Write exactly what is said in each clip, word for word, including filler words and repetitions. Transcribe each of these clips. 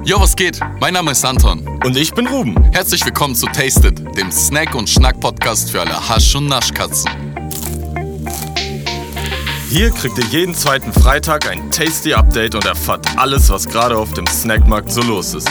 Jo, was geht? Mein Name ist Anton. Und ich bin Ruben. Herzlich willkommen zu Tasted, dem Snack- und Schnack-Podcast für alle Hasch- und Naschkatzen. Hier kriegt ihr jeden zweiten Freitag ein Tasty-Update und erfahrt alles, was gerade auf dem Snackmarkt so los ist.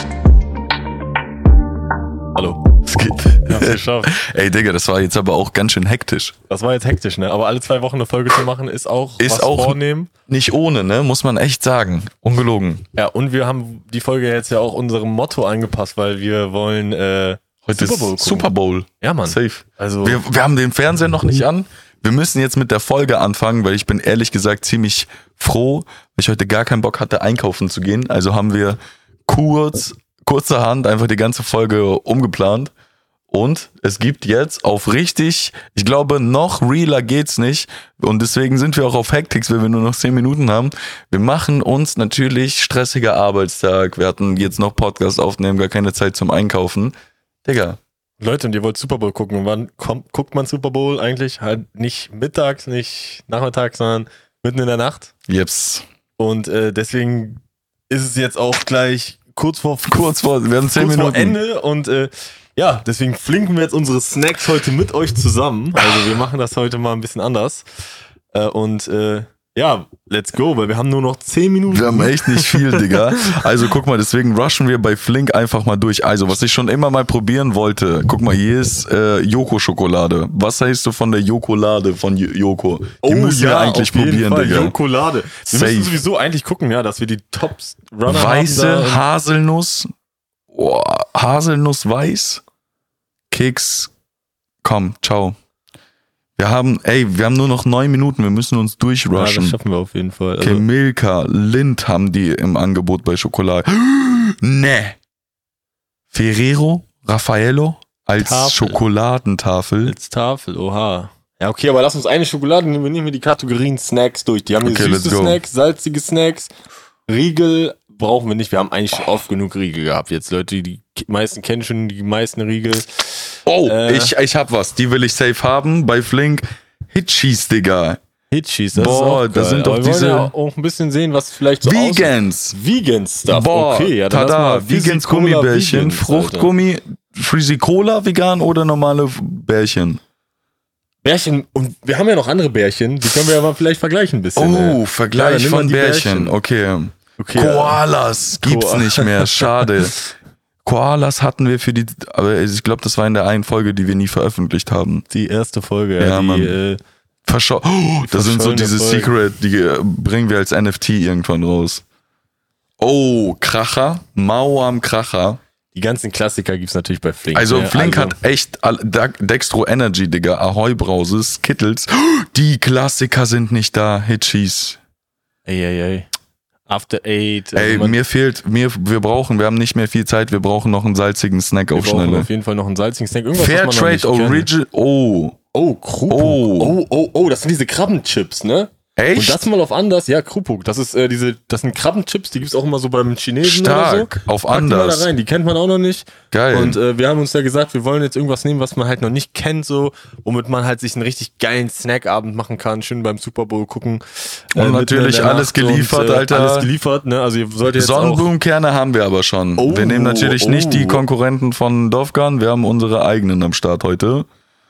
Hallo. Es geht. Wir haben's geschafft. Ey, Digga, das war jetzt aber auch ganz schön hektisch. Das war jetzt hektisch, ne? Aber alle zwei Wochen eine Folge zu machen, ist auch Ist was auch vornehmen. Nicht ohne, ne? Muss man echt sagen. Ungelogen. Ja, und wir haben die Folge jetzt ja auch unserem Motto angepasst, weil wir wollen äh, Heute Super Bowl ist gucken. Super Bowl. Ja, Mann. Safe. Also Wir, wir haben den Fernseher noch nicht an. Wir müssen jetzt mit der Folge anfangen, weil ich bin ehrlich gesagt ziemlich froh, weil ich heute gar keinen Bock hatte, einkaufen zu gehen. Also haben wir kurz, kurzerhand einfach die ganze Folge umgeplant. Und es gibt jetzt auf richtig, ich glaube, noch realer geht's nicht. Und deswegen sind wir auch auf Hectics, weil wir nur noch zehn Minuten haben. Wir machen uns natürlich stressiger Arbeitstag. Wir hatten jetzt noch Podcast aufnehmen, gar keine Zeit zum Einkaufen. Digga. Leute, und ihr wollt Super Bowl gucken. Und wann kommt, guckt man Super Bowl eigentlich? Halt nicht mittags, nicht nachmittags, sondern mitten in der Nacht. Jeps. Und äh, deswegen ist es jetzt auch gleich kurz vor Kurz vor, wir haben zehn kurz Minuten. vor Ende und äh, ja, deswegen flinken wir jetzt unsere Snacks heute mit euch zusammen. Also wir machen das heute mal ein bisschen anders. Äh, und äh, ja, let's go, weil wir haben nur noch zehn Minuten. Wir haben echt nicht viel, Digga. Also guck mal, deswegen rushen wir bei Flink einfach mal durch. Also, was ich schon immer mal probieren wollte, guck mal, hier ist äh, Joko-Schokolade. Was heißt du von der Jokolade von J- Joko? Die Oh müssen wir ja, eigentlich auf jeden probieren, Fall. Digga. Jokolade. Wir Safe. müssen sowieso eigentlich gucken, ja, dass wir die Top-Runner Weiße haben. Da. Haselnuss. Oh, Haselnuss weiß. Keks. Komm, ciao. Wir haben, ey, wir haben nur noch neun Minuten, wir müssen uns Ja, durchrushen. das schaffen wir auf jeden Fall. Also, Okay, Milka, Lind haben die im Angebot bei Schokolade. Ne. Ferrero, Raffaello als Tafel. Schokoladentafel. als Tafel, oha. Ja, okay, aber lass uns eine Schokolade nehmen. Wir nehmen hier die Kategorien Snacks durch. Die haben hier Okay, let's süße go. Snacks, salzige Snacks, Riegel brauchen wir nicht. Wir haben eigentlich oft genug Riegel gehabt jetzt. Leute, die meisten kennen schon die meisten Riegel. Oh, Äh. ich, ich hab was. Die will ich safe haben bei Flink. Hitchis, Digga. Hitchis, das Boah, ist auch da geil. sind doch Aber wir diese- wollen ja auch ein bisschen sehen, was vielleicht so aussieht. Vegans. Vegan-Stuff, Boah, okay. Ja, dann lass tada. mal Vegans Fizzy-Cola Gummibärchen, Vegans, Fruchtgummi, Frizzy Cola vegan oder normale Bärchen? Alter. Bärchen, und wir haben ja noch andere Bärchen, die können wir ja mal vielleicht vergleichen ein bisschen. Oh, Ja, dann Vergleich nimm mal von die Bärchen. Okay. Okay, Koalas gibt's Koa- nicht mehr, schade. Koalas hatten wir für die, aber ich glaube, das war in der einen Folge, die wir nie veröffentlicht haben. die erste Folge, ja, Ja, die, Mann. äh, Verschau oh, das sind so verschollene diese Folgen. Secret, die äh, bringen wir als N F T irgendwann raus. Oh, Kracher, Mao am Kracher. die ganzen Klassiker gibt's natürlich bei Flink. Also ne? Flink Also- hat echt all- Da- Dextro Energy, Digga, Ahoi Brause, Skittles. Die Klassiker sind nicht da, Hitchis. Ey, ey, ey. After Eight. Ey, also man- mir fehlt, mir, wir brauchen, wir haben nicht mehr viel Zeit, wir brauchen noch einen salzigen Snack wir auf brauchen Schnelle. auf jeden Fall noch einen salzigen Snack. Irgendwas, was man noch Fairtrade nicht kennt. Original, oh. Oh, Krupuk. Oh. Oh. oh, oh, das sind diese Krabbenchips, ne? Echt? Und das mal auf anders, ja, Krupuk. Das ist äh, diese, das sind Krabbenchips, die gibt's auch immer so beim Chinesen Stark, oder so. auf Pack die mal anders. da rein, die kennt man auch noch nicht. Geil. Und äh, wir haben uns ja gesagt, wir wollen jetzt irgendwas nehmen, was man halt noch nicht kennt, so, womit man halt sich einen richtig geilen Snackabend machen kann, schön beim Super Bowl gucken. Und mitten natürlich in der alles Nacht geliefert, und, äh, Alter. Alles geliefert, ne? Also ihr solltet jetzt auch, Sonnenblumenkerne haben wir aber schon. Oh, wir nehmen natürlich oh. nicht die Konkurrenten von Dovgan, wir haben unsere eigenen am Start heute.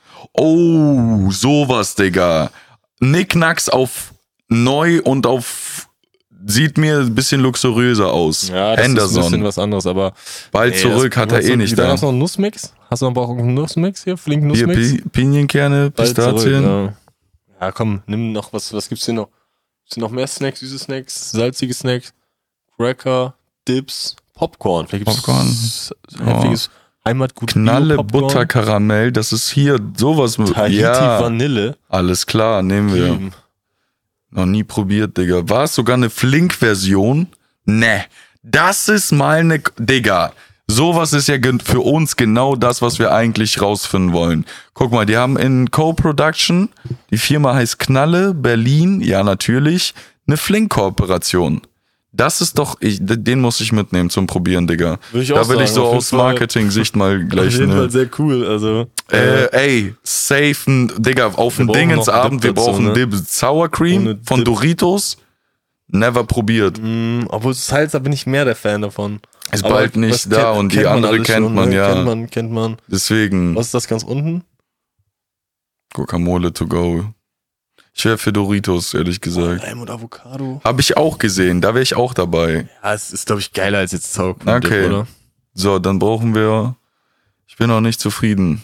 Oh, sowas, Digga. Nicknacks auf neu und auf sieht mir ein bisschen luxuriöser aus. ja, das ist ein bisschen Henderson. was anderes, aber Bald Ey, zurück, das- hat er was- eh nicht Da da. gab's noch einen Nussmix? Hast du noch auch einen Nussmix hier? Flink Hier, Nussmix? Pi- Pinienkerne, Bald Pistazien. zurück, ja. ja, komm, nimm noch was. Was gibt's hier noch? Gibt's hier noch mehr Snacks, süße Snacks, salzige Snacks, Cracker, Dips, Popcorn. Vielleicht gibt's Popcorn. s- heftiges Heimatgut. Knalle Bio-Popcorn, Butter Karamell, das ist hier sowas mit. Tahiti Ja, Vanille. alles klar, nehmen wir. Hm. Noch nie probiert, Digga. War es sogar eine Flink-Version? Ne. Das ist mal eine... Digga, sowas ist ja gen- für uns genau das, was wir eigentlich rausfinden wollen. Guck mal, die haben in Co-Production, die Firma heißt Knalle, Berlin, ja natürlich, eine Flink-Kooperation. Das ist doch, ich, den muss ich mitnehmen zum Probieren, Digga. Würde ich auch Da will ich sagen, so auf jeden aus Fall. Marketing-Sicht mal Auf gleich jeden Fall eine... sehr cool. Also, Äh, ey, safe, ein, Digga, auf Wir den brauchen Dingensabend, noch wir Dip dazu, brauchen ne? Dip Sour Cream Ohne von Dip. Doritos. Never probiert. mh, obwohl Salsa bin ich mehr der Fan davon. Ist Aber bald nicht das da kennt- und die kennt man andere alles kennt schon, man, ne? ja. Kennt man, kennt man. Deswegen Was ist das ganz unten? Guacamole to go. Ich wäre für Doritos, ehrlich gesagt. Lime und Avocado. Habe ich auch gesehen, da wäre ich auch dabei. Ja, es ist, glaube ich, geiler als jetzt Sauerkraut, Okay. oder? So, dann brauchen wir. Ich bin noch nicht zufrieden.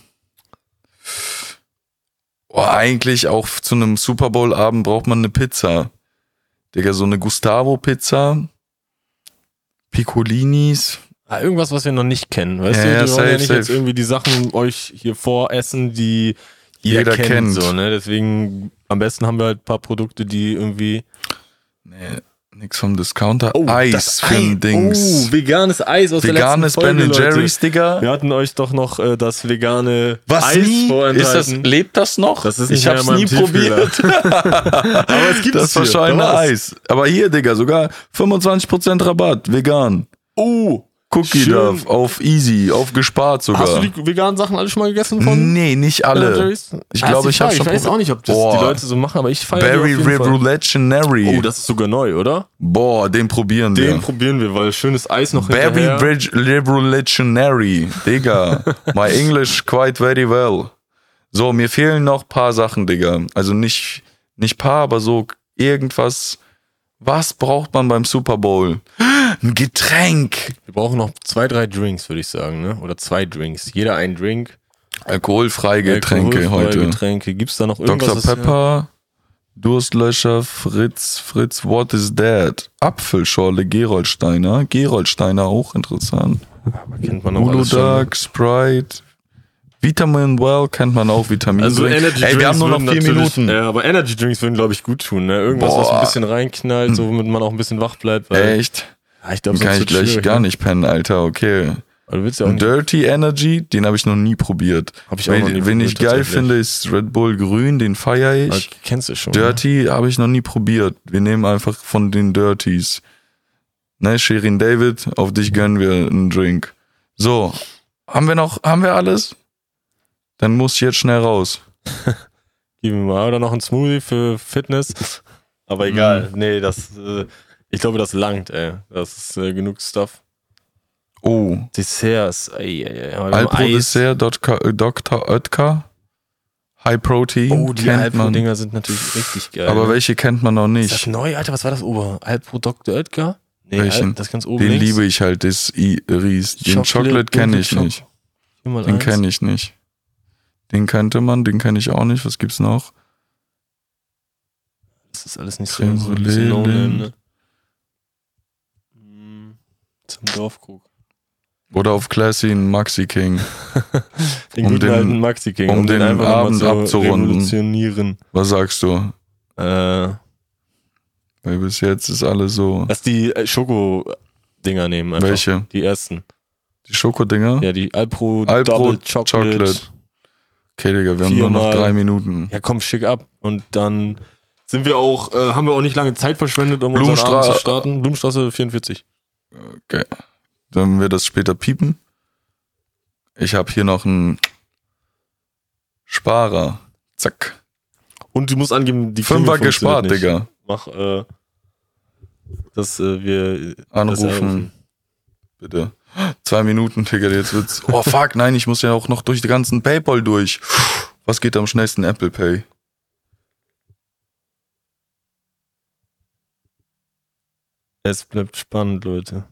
Oh, eigentlich auch zu einem Super Bowl-Abend braucht man eine Pizza. Digga, so eine Gustavo-Pizza. Piccolinis. Ah, irgendwas, was wir noch nicht kennen. Weißt Ja, du, ja, wir wollen safe, ja nicht safe. jetzt irgendwie die Sachen euch hier voressen, die jeder, Jeder kennt. kennt. So, ne? Deswegen, am besten haben wir halt ein paar Produkte, die irgendwie... Nee, nix vom Discounter. Eis für ein Dings. Oh, veganes Eis aus Veganes der letzten Ben Folge, Jerry's, Leute. Digga. Wir hatten euch doch noch äh, das vegane Was Eis nie? vorenthalten. Ist das, lebt das noch? Das ist nicht ich mehr hab's in meinem nie Tiefkühler. probiert. Aber es gibt Das es hier. verschollene Da war's. Eis. Aber hier, Digga, sogar fünfundzwanzig Prozent Rabatt. Vegan. Oh, Cookie schön. Duff auf easy, auf gespart sogar. Hast du die veganen Sachen alle schon mal gegessen von Nee, nicht Ben alle. Jerry's? Ich Ah, glaube, ist die ich habe Frage. schon Ich weiß auch nicht, ob das Boah. die Leute so machen, aber ich feiere Berry die auf jeden Fall. Revolutionary. Oh, das ist sogar neu, oder? Boah, den probieren Den wir. probieren wir, weil schönes Eis noch Berry hinterher. Bridge Revolutionary. Digga. My English quite very well. So, mir fehlen noch paar Sachen, Digga. Also nicht, nicht paar, aber so irgendwas. Was braucht man beim Super Bowl? Ein Getränk. Wir brauchen noch zwei, drei Drinks, würde ich sagen, ne? Oder zwei Drinks. Jeder ein Drink. Alkoholfreie Getränke Alkoholfreie heute. Getränke. Gibt's da noch irgendwas? Doktor was wir- Pepper, Durstlöscher, Fritz, Fritz, what is that? Apfelschorle, Gerolsteiner. Gerolsteiner auch interessant. Kennt man noch alles schon. Uludag, Sprite. Vitamin Well kennt man auch, Vitamin. Also Energy Ey, wir haben nur noch würden vier natürlich- Minuten. Ja, aber Energy Drinks würden, glaube ich, gut tun, ne? Irgendwas, was Boah. ein bisschen reinknallt, so womit man auch ein bisschen wach bleibt. Weil, Echt? Ja, ich glaube, Dann kann ich gleich gar nicht pennen, Alter, okay. Aber du willst ja auch nicht. Dirty Energy, den habe ich noch nie probiert. Hab ich auch Wen, noch nie wen probiert, ich geil tatsächlich. finde, ist Red Bull Grün, den feiere ich. Okay, kennst du schon. Dirty habe ich noch nie probiert. Wir nehmen einfach von den Dirties. Ne, Shirin David, auf dich gönnen wir einen Drink. So, haben wir noch, haben wir alles? Dann muss ich jetzt schnell raus. Gib mir mal. Oder noch ein Smoothie für Fitness. Aber egal. Nee, das, äh, ich glaube, das langt, ey. Das ist äh, genug Stuff. Oh, Desserts. Ey, ey, ey. Aber wir haben Alpro Eis. Dessert, Doktor Oetker. High Protein, Oh, die kennt man. Alpro-Dinger sind natürlich richtig geil. Aber ne? welche kennt man noch Ist das nicht? neu? Alter, was war das oben? Alpro Doktor Oetker? Nee, Welchen? Al- das ganz oben Den links. liebe ich halt, das I- Ries. Den Chocolate, Chocolate kenne dunkle ich Choc- nicht. Hier mal Den eins. kenne ich nicht. Den kannte man, den kenne ich auch nicht. Was gibt's noch? Das ist alles nicht so, Creme so ein bisschen Brûlée, No-Name, ne? Hm, Zum Dorfkrug. Oder auf Classy ein Maxi King. Den Um guten den- alten Maxi King. um den einfach nochmal Abend zu abzurunden. revolutionieren. Was sagst du? Äh, Weil bis jetzt ist alles so. lass die äh, Schoko-Dinger nehmen. Einfach. Welche? Die ersten. Die Schokodinger? Ja, die Alpro, Alpro Double Chocolate. Chocolate. Okay, Digga, wir haben nur noch Viermal. drei Minuten. Ja, komm, schick ab. Und dann sind wir auch, äh, haben wir auch nicht lange Zeit verschwendet, um unseren Blumenstraße- Abend zu starten. Blumenstraße vierundvierzig. Okay. Sollen wir das später piepen? Ich habe hier noch einen Sparer. Zack. Und du musst angeben, die Fünfer Klingel gespart, funktioniert Digga. nicht. Mach, äh, dass äh, wir das Anrufen. Bitte. Zwei Minuten, Digga, jetzt wird's. Oh fuck, nein, ich muss ja auch noch durch die ganzen PayPal durch. Was geht am schnellsten? Apple Pay. Es bleibt spannend, Leute.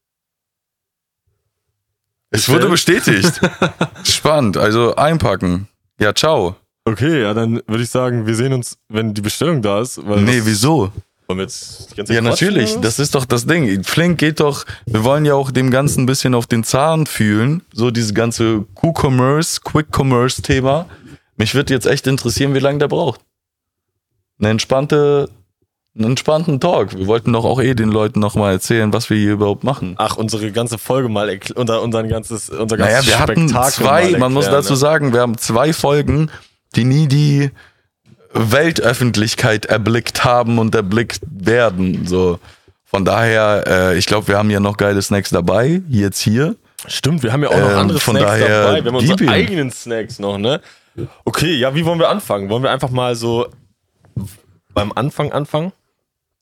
Es wurde bestätigt. Spannend, also einpacken. Ja, ciao. Okay, ja, dann würde ich sagen, wir sehen uns, wenn die Bestellung da ist. Weil Nee, das, wieso? wollen wir jetzt die ganze Ja, Zeit quatschen, natürlich. oder was? Das ist doch das Ding. Flink geht doch, wir wollen ja auch dem Ganzen ein bisschen auf den Zahn fühlen. So dieses ganze Q-Commerce, Quick-Commerce-Thema. Mich würde jetzt echt interessieren, wie lange der braucht. Eine entspannte, einen entspannten Talk. Wir wollten doch auch eh den Leuten nochmal erzählen, was wir hier überhaupt machen. Ach, unsere ganze Folge mal, erkl- unser, unser ganzes, unser Naja, ganzes wir hatten Spektakel zwei, mal man muss erklären, dazu ne? sagen, wir haben zwei Folgen, die nie die Weltöffentlichkeit erblickt haben und erblickt werden. So, von daher, äh, ich glaube, wir haben ja noch geile Snacks dabei, jetzt hier. Stimmt, wir haben ja auch noch Ähm, andere von Snacks daher dabei. Wir haben gib unsere ihm. eigenen Snacks noch, ne? Okay, ja, wie wollen wir anfangen? Wollen wir einfach mal so beim Anfang anfangen?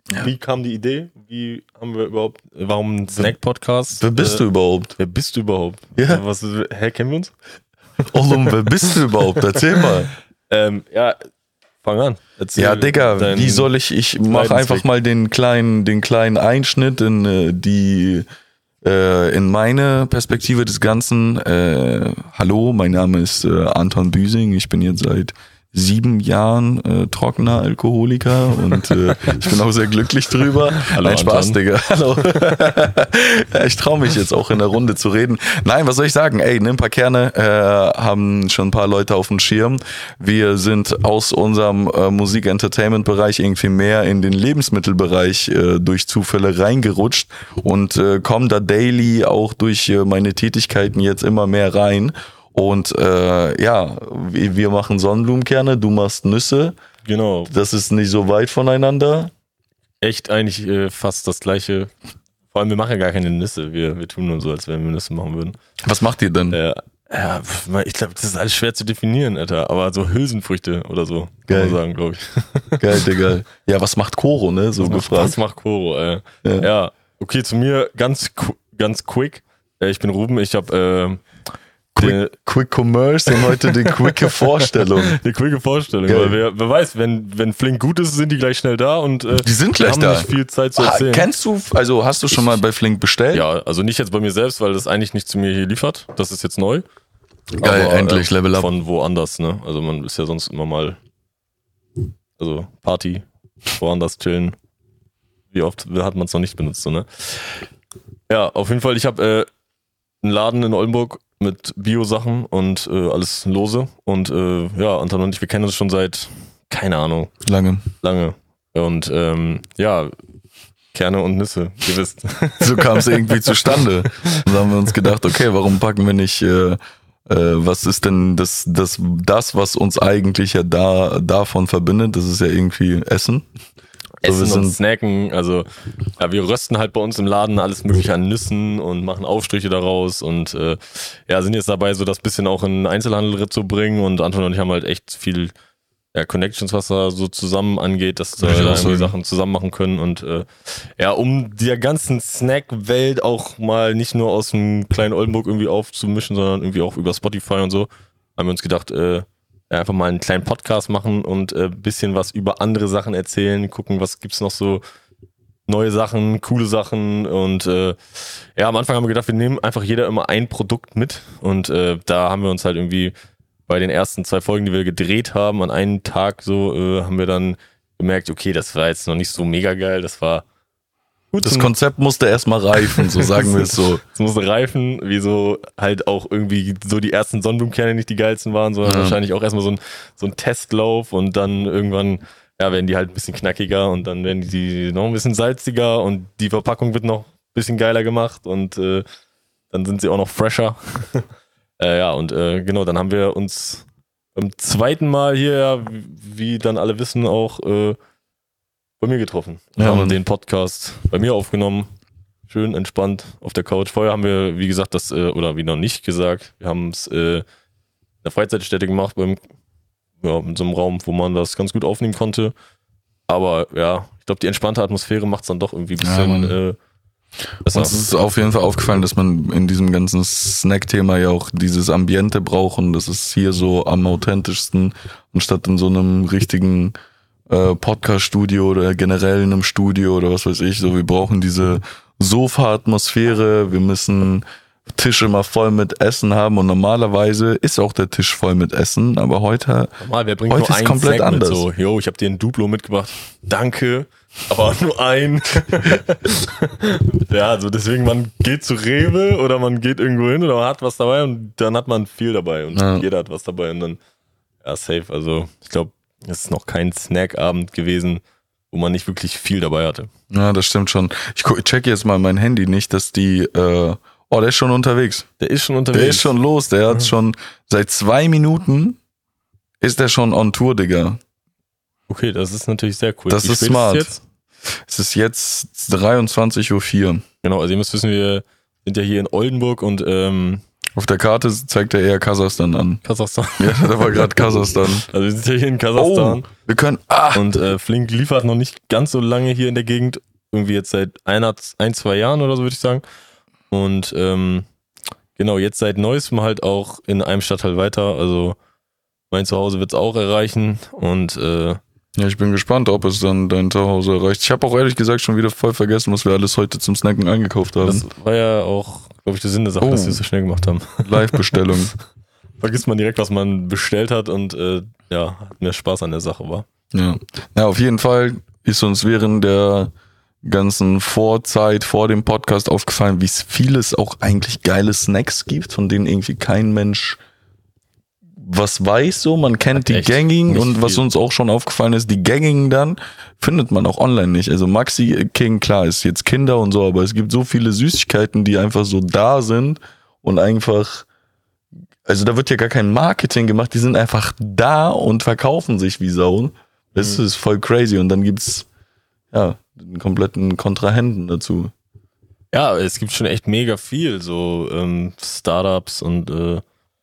Ja. Wie kam die Idee? Wie haben wir überhaupt, warum ein Snack-Podcast? Wer bist äh, du überhaupt? Wer bist du überhaupt? Ja. Was, hä, kennen wir uns? Ollum, wer bist du überhaupt? Erzähl mal. ähm, ja, fang an. Erzähl ja, Digga, wie soll ich, ich mach einfach mal den kleinen, den kleinen Einschnitt in äh, die, äh, in meine Perspektive des Ganzen. Äh, hallo, mein Name ist äh, Anton Büsing, ich bin jetzt seit sieben Jahren äh, trockener Alkoholiker und äh, ich bin auch sehr glücklich drüber. Hallo, Nein, Spaß, Anton. Digga. Hallo. Ja, ich traue mich jetzt auch in der Runde zu reden. Nein, was soll ich sagen? Ey, nimm ein paar Kerne, äh, haben schon ein paar Leute auf dem Schirm. Wir sind aus unserem äh, Musik-Entertainment-Bereich irgendwie mehr in den Lebensmittelbereich äh, durch Zufälle reingerutscht und äh, kommen da daily auch durch äh, meine Tätigkeiten jetzt immer mehr rein. Und äh, ja, wir machen Sonnenblumenkerne, du machst Nüsse. Genau. Das ist nicht so weit voneinander. Echt eigentlich äh, fast das gleiche. Vor allem, wir machen ja gar keine Nüsse. Wir, wir tun nur so, als wenn wir Nüsse machen würden. Was macht ihr denn? Äh, ja, ich glaube, das ist alles schwer zu definieren, Alter. Aber so Hülsenfrüchte oder so, kann Geil. man sagen, glaube ich. Geil, Digga. Ja, was macht Koro, ne? So was gefragt. Macht, was macht Koro, äh. Ja. Ja, okay, zu mir ganz, ganz quick. Äh, ich bin Ruben, ich habe... Äh, Quick, Quick Commerce und heute die quicke Vorstellung. Die quicke Vorstellung, Geil. weil wer, wer weiß, wenn, wenn Flink gut ist, sind die gleich schnell da und äh, Die sind gleich haben da. nicht viel Zeit zu Ah, erzählen. kennst du, also hast du schon mal bei Flink bestellt? Ja, also nicht jetzt bei mir selbst, weil das eigentlich nicht zu mir hier liefert. Das ist jetzt neu. Geil, Aber, endlich, äh, Level Up. Von woanders, ne? Also man ist ja sonst immer mal, also Party, woanders chillen. Wie oft hat man es noch nicht benutzt, so, ne? Ja, auf jeden Fall, ich habe äh, einen Laden in Oldenburg mit Bio-Sachen und äh, alles lose. Und äh, ja, Anton und ich, wir kennen uns schon seit, keine Ahnung, Lange. lange. Und ähm, ja, Kerne und Nüsse, ihr wisst. So kam es irgendwie zustande. Und da haben wir uns gedacht, okay, warum packen wir nicht, äh, äh, was ist denn das, das, das, was uns eigentlich ja da davon verbindet? Das ist ja irgendwie Essen. So, wir Essen und sind- Snacken, also ja, wir rösten halt bei uns im Laden alles mögliche an Nüssen und machen Aufstriche daraus und äh, ja, sind jetzt dabei, so das bisschen auch in den Einzelhandel zu bringen und Anton und ich haben halt echt viel ja, Connections, was da so zusammen angeht, dass wir Würde ich da auch irgendwie sagen. Sachen zusammen machen können und äh, ja, um der ganzen Snack-Welt auch mal nicht nur aus dem kleinen Oldenburg irgendwie aufzumischen, sondern irgendwie auch über Spotify und so, haben wir uns gedacht, äh, einfach mal einen kleinen Podcast machen und ein äh, bisschen was über andere Sachen erzählen, gucken, was gibt's noch so neue Sachen, coole Sachen und äh, ja, am Anfang haben wir gedacht, wir nehmen einfach jeder immer ein Produkt mit und äh, da haben wir uns halt irgendwie bei den ersten zwei Folgen, die wir gedreht haben, an einem Tag so, äh, haben wir dann gemerkt, okay, das war jetzt noch nicht so mega geil, das war gut. Das zum- Konzept musste erstmal reifen, so sagen wir es so. Es musste reifen, wie so halt auch irgendwie so die ersten Sonnenblumenkerne nicht die geilsten waren, sondern Ja. wahrscheinlich auch erstmal so ein, so ein Testlauf und dann irgendwann, ja, werden die halt ein bisschen knackiger und dann werden die noch ein bisschen salziger und die Verpackung wird noch ein bisschen geiler gemacht und äh, dann sind sie auch noch fresher. äh, ja, und äh, genau, dann haben wir uns beim zweiten Mal hier, ja, wie, wie dann alle wissen, auch äh, bei mir getroffen. Wir Ja, haben Mann. den Podcast bei mir aufgenommen. Schön entspannt auf der Couch. Vorher haben wir, wie gesagt, das, äh, oder wie noch nicht gesagt, wir haben es äh, in der Freizeitstätte gemacht, beim, ja, in so einem Raum, wo man das ganz gut aufnehmen konnte. Aber ja, ich glaube, die entspannte Atmosphäre macht es dann doch irgendwie ein Ja, bisschen Mann. äh, besser. Uns ist auf jeden Fall aufgefallen, dass man in diesem ganzen Snack-Thema ja auch dieses Ambiente braucht und das ist hier so am authentischsten, anstatt in so einem richtigen äh, Podcast-Studio oder generell in einem Studio oder was weiß ich. So, wir brauchen diese Sofa-Atmosphäre, wir müssen Tisch immer voll mit Essen haben und normalerweise ist auch der Tisch voll mit Essen, aber heute, Normal, wer bringt heute nur ist einen komplett Snack anders. mit? So, yo, ich habe dir ein Duplo mitgebracht. Danke, aber nur ein. Ja, also deswegen, man geht zu Rewe oder man geht irgendwo hin oder man hat was dabei und dann hat man viel dabei und Ja. jeder hat was dabei und dann, ja, safe. Also ich glaube, es ist noch kein Snackabend gewesen, wo man nicht wirklich viel dabei hatte. Ja, das stimmt schon. Ich, gu- ich check jetzt mal mein Handy nicht, dass die, äh, oh, der ist schon unterwegs. Der ist schon unterwegs. Der ist schon los, der hat schon, seit zwei Minuten ist der schon on Tour, Digga. Okay, das ist natürlich sehr cool. Das Wie ist spät smart. Es jetzt? Es ist jetzt dreiundzwanzig Uhr vier. Genau, also ihr müsst wissen, wir sind ja hier in Oldenburg und ähm, Auf der Karte zeigt er eher Kasachstan an. Kasachstan. Ja, da war gerade Kasachstan. Also wir sind ja hier in Kasachstan. Oh, wir können. Ah. Und äh, Flink liefert noch nicht ganz so lange hier in der Gegend. Irgendwie jetzt seit einer, ein, zwei Jahren oder so, würde ich sagen. Und ähm, genau, jetzt seit Neuestem halt auch in einem Stadtteil weiter. Also mein Zuhause wird es auch erreichen. Und äh, ja, ich bin gespannt, ob es dann dein Zuhause erreicht. Ich habe auch ehrlich gesagt schon wieder voll vergessen, was wir alles heute zum Snacken eingekauft haben. das war ja auch, glaube ich, der Sinn der Sache, Oh. dass wir es so schnell gemacht haben. Live-Bestellung. Vergisst man direkt, was man bestellt hat und äh, ja, hat mehr Spaß an der Sache war. Ja. Ja, auf jeden Fall ist uns während der ganzen Vorzeit vor dem Podcast aufgefallen, wie viel es auch eigentlich geile Snacks gibt, von denen irgendwie kein Mensch was weiß so. Man kennt die Echt gängigen nicht und was viel. uns auch schon aufgefallen ist, die gängigen dann findet man auch online nicht. Also Maxi King, klar, ist jetzt Kinder und so, aber es gibt so viele Süßigkeiten, die einfach so da sind und einfach, also da wird ja gar kein Marketing gemacht, die sind einfach da und verkaufen sich wie Sau. Das Mhm. ist voll crazy und dann gibt's ja den kompletten Kontrahenten dazu. Ja, es gibt schon echt mega viel, so ähm, Startups und äh,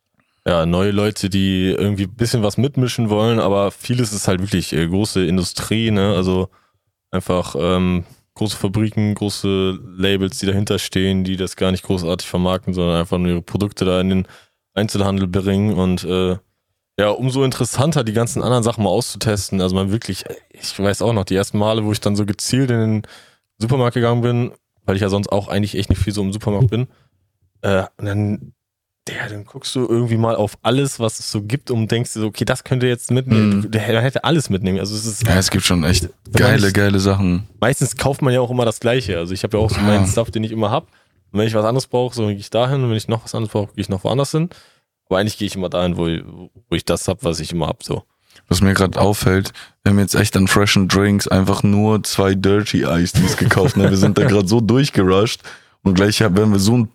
ja, neue Leute, die irgendwie ein bisschen was mitmischen wollen, aber vieles ist halt wirklich äh, große Industrie, ne? Also einfach ähm, große Fabriken, große Labels, die dahinter stehen, die das gar nicht großartig vermarkten, sondern einfach nur ihre Produkte da in den Einzelhandel bringen und äh, ja, umso interessanter, die ganzen anderen Sachen mal auszutesten. Also man wirklich, ich weiß auch noch, die ersten Male, wo ich dann so gezielt in den Supermarkt gegangen bin, weil ich ja sonst auch eigentlich echt nicht viel so im Supermarkt bin, äh, und dann Ja, dann guckst du irgendwie mal auf alles, was es so gibt und denkst dir so, okay, das könnte jetzt mitnehmen. Mhm. Der hätte alles mitnehmen. Also es ist Ja, es gibt schon echt Wenn man geile, nicht- geile Sachen. meistens kauft man ja auch immer das Gleiche. Also ich habe ja auch so meinen Ja. Stuff, den ich immer hab. Und wenn ich was anderes brauche, so gehe ich dahin. Und wenn ich noch was anderes brauche, gehe ich noch woanders hin. Aber eigentlich gehe ich immer dahin, wo ich, wo ich das hab, was ich immer hab. So. Was mir gerade auffällt, wir haben jetzt echt an freshen Drinks einfach nur zwei Dirty Ice Teas gekauft. Ne? Wir sind da gerade so durchgerusht und gleich werden wir so einen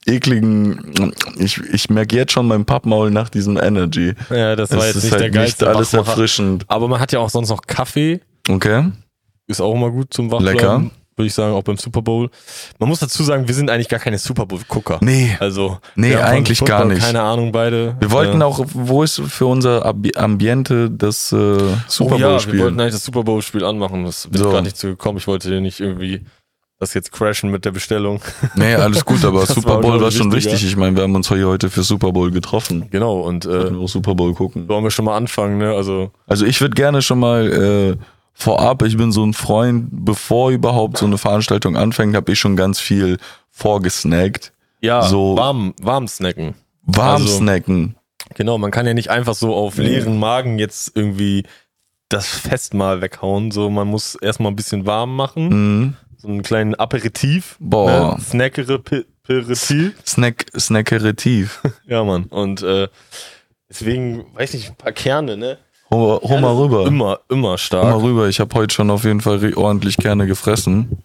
ekligen, ich, ich merke jetzt schon mein Pappmaul nach diesem Energy. Ja, das war Es jetzt ist nicht halt der geilste nicht alles Wachmacher. erfrischend. Aber man hat ja auch sonst noch Kaffee. Okay. Ist auch immer gut zum Wachbleiben. Lecker. Würde ich sagen, auch beim Super Bowl. Man muss dazu sagen, wir sind eigentlich gar keine Super Bowl-Gucker. Nee, Also, Nee, wir haben von eigentlich Football gar nicht. Keine Ahnung, beide. wir wollten Äh, auch, wo ist für unser Abi- Ambiente das äh, Super oh ja, Bowl wir spielen? wollten eigentlich das Super Bowl-Spiel anmachen. Das bin So. ich gar nicht zu gekommen. Ich wollte nicht irgendwie das jetzt crashen mit der Bestellung. Nee, alles gut, aber Das Super war, Bowl glaub war ich, schon wichtiger. wichtig. Ich meine, wir haben uns hier heute für Super Bowl getroffen. Genau, und äh, Wollten wir auch Super Bowl gucken. wollen wir schon mal anfangen, ne? Also, Also ich würde gerne schon mal äh, vorab, ich bin so ein Freund, bevor überhaupt so eine Veranstaltung anfängt, habe ich schon ganz viel vorgesnackt. ja, So- warm, warm snacken. Warm Also- snacken. Genau, man kann ja nicht einfach so auf leeren Magen jetzt irgendwie das Festmahl weghauen. So, man muss erstmal ein bisschen warm machen. Mhm. So einen kleinen Aperitif. Boah. Ne? Snackere-Aperitif. Snack, Snackeritiv. Ja, Mann. Und äh, deswegen, weiß nicht, ein paar Kerne, ne? Hol, hol mal rüber. Immer, immer Hol mal stark. rüber. Ich habe heute schon auf jeden Fall re- ordentlich Kerne gefressen.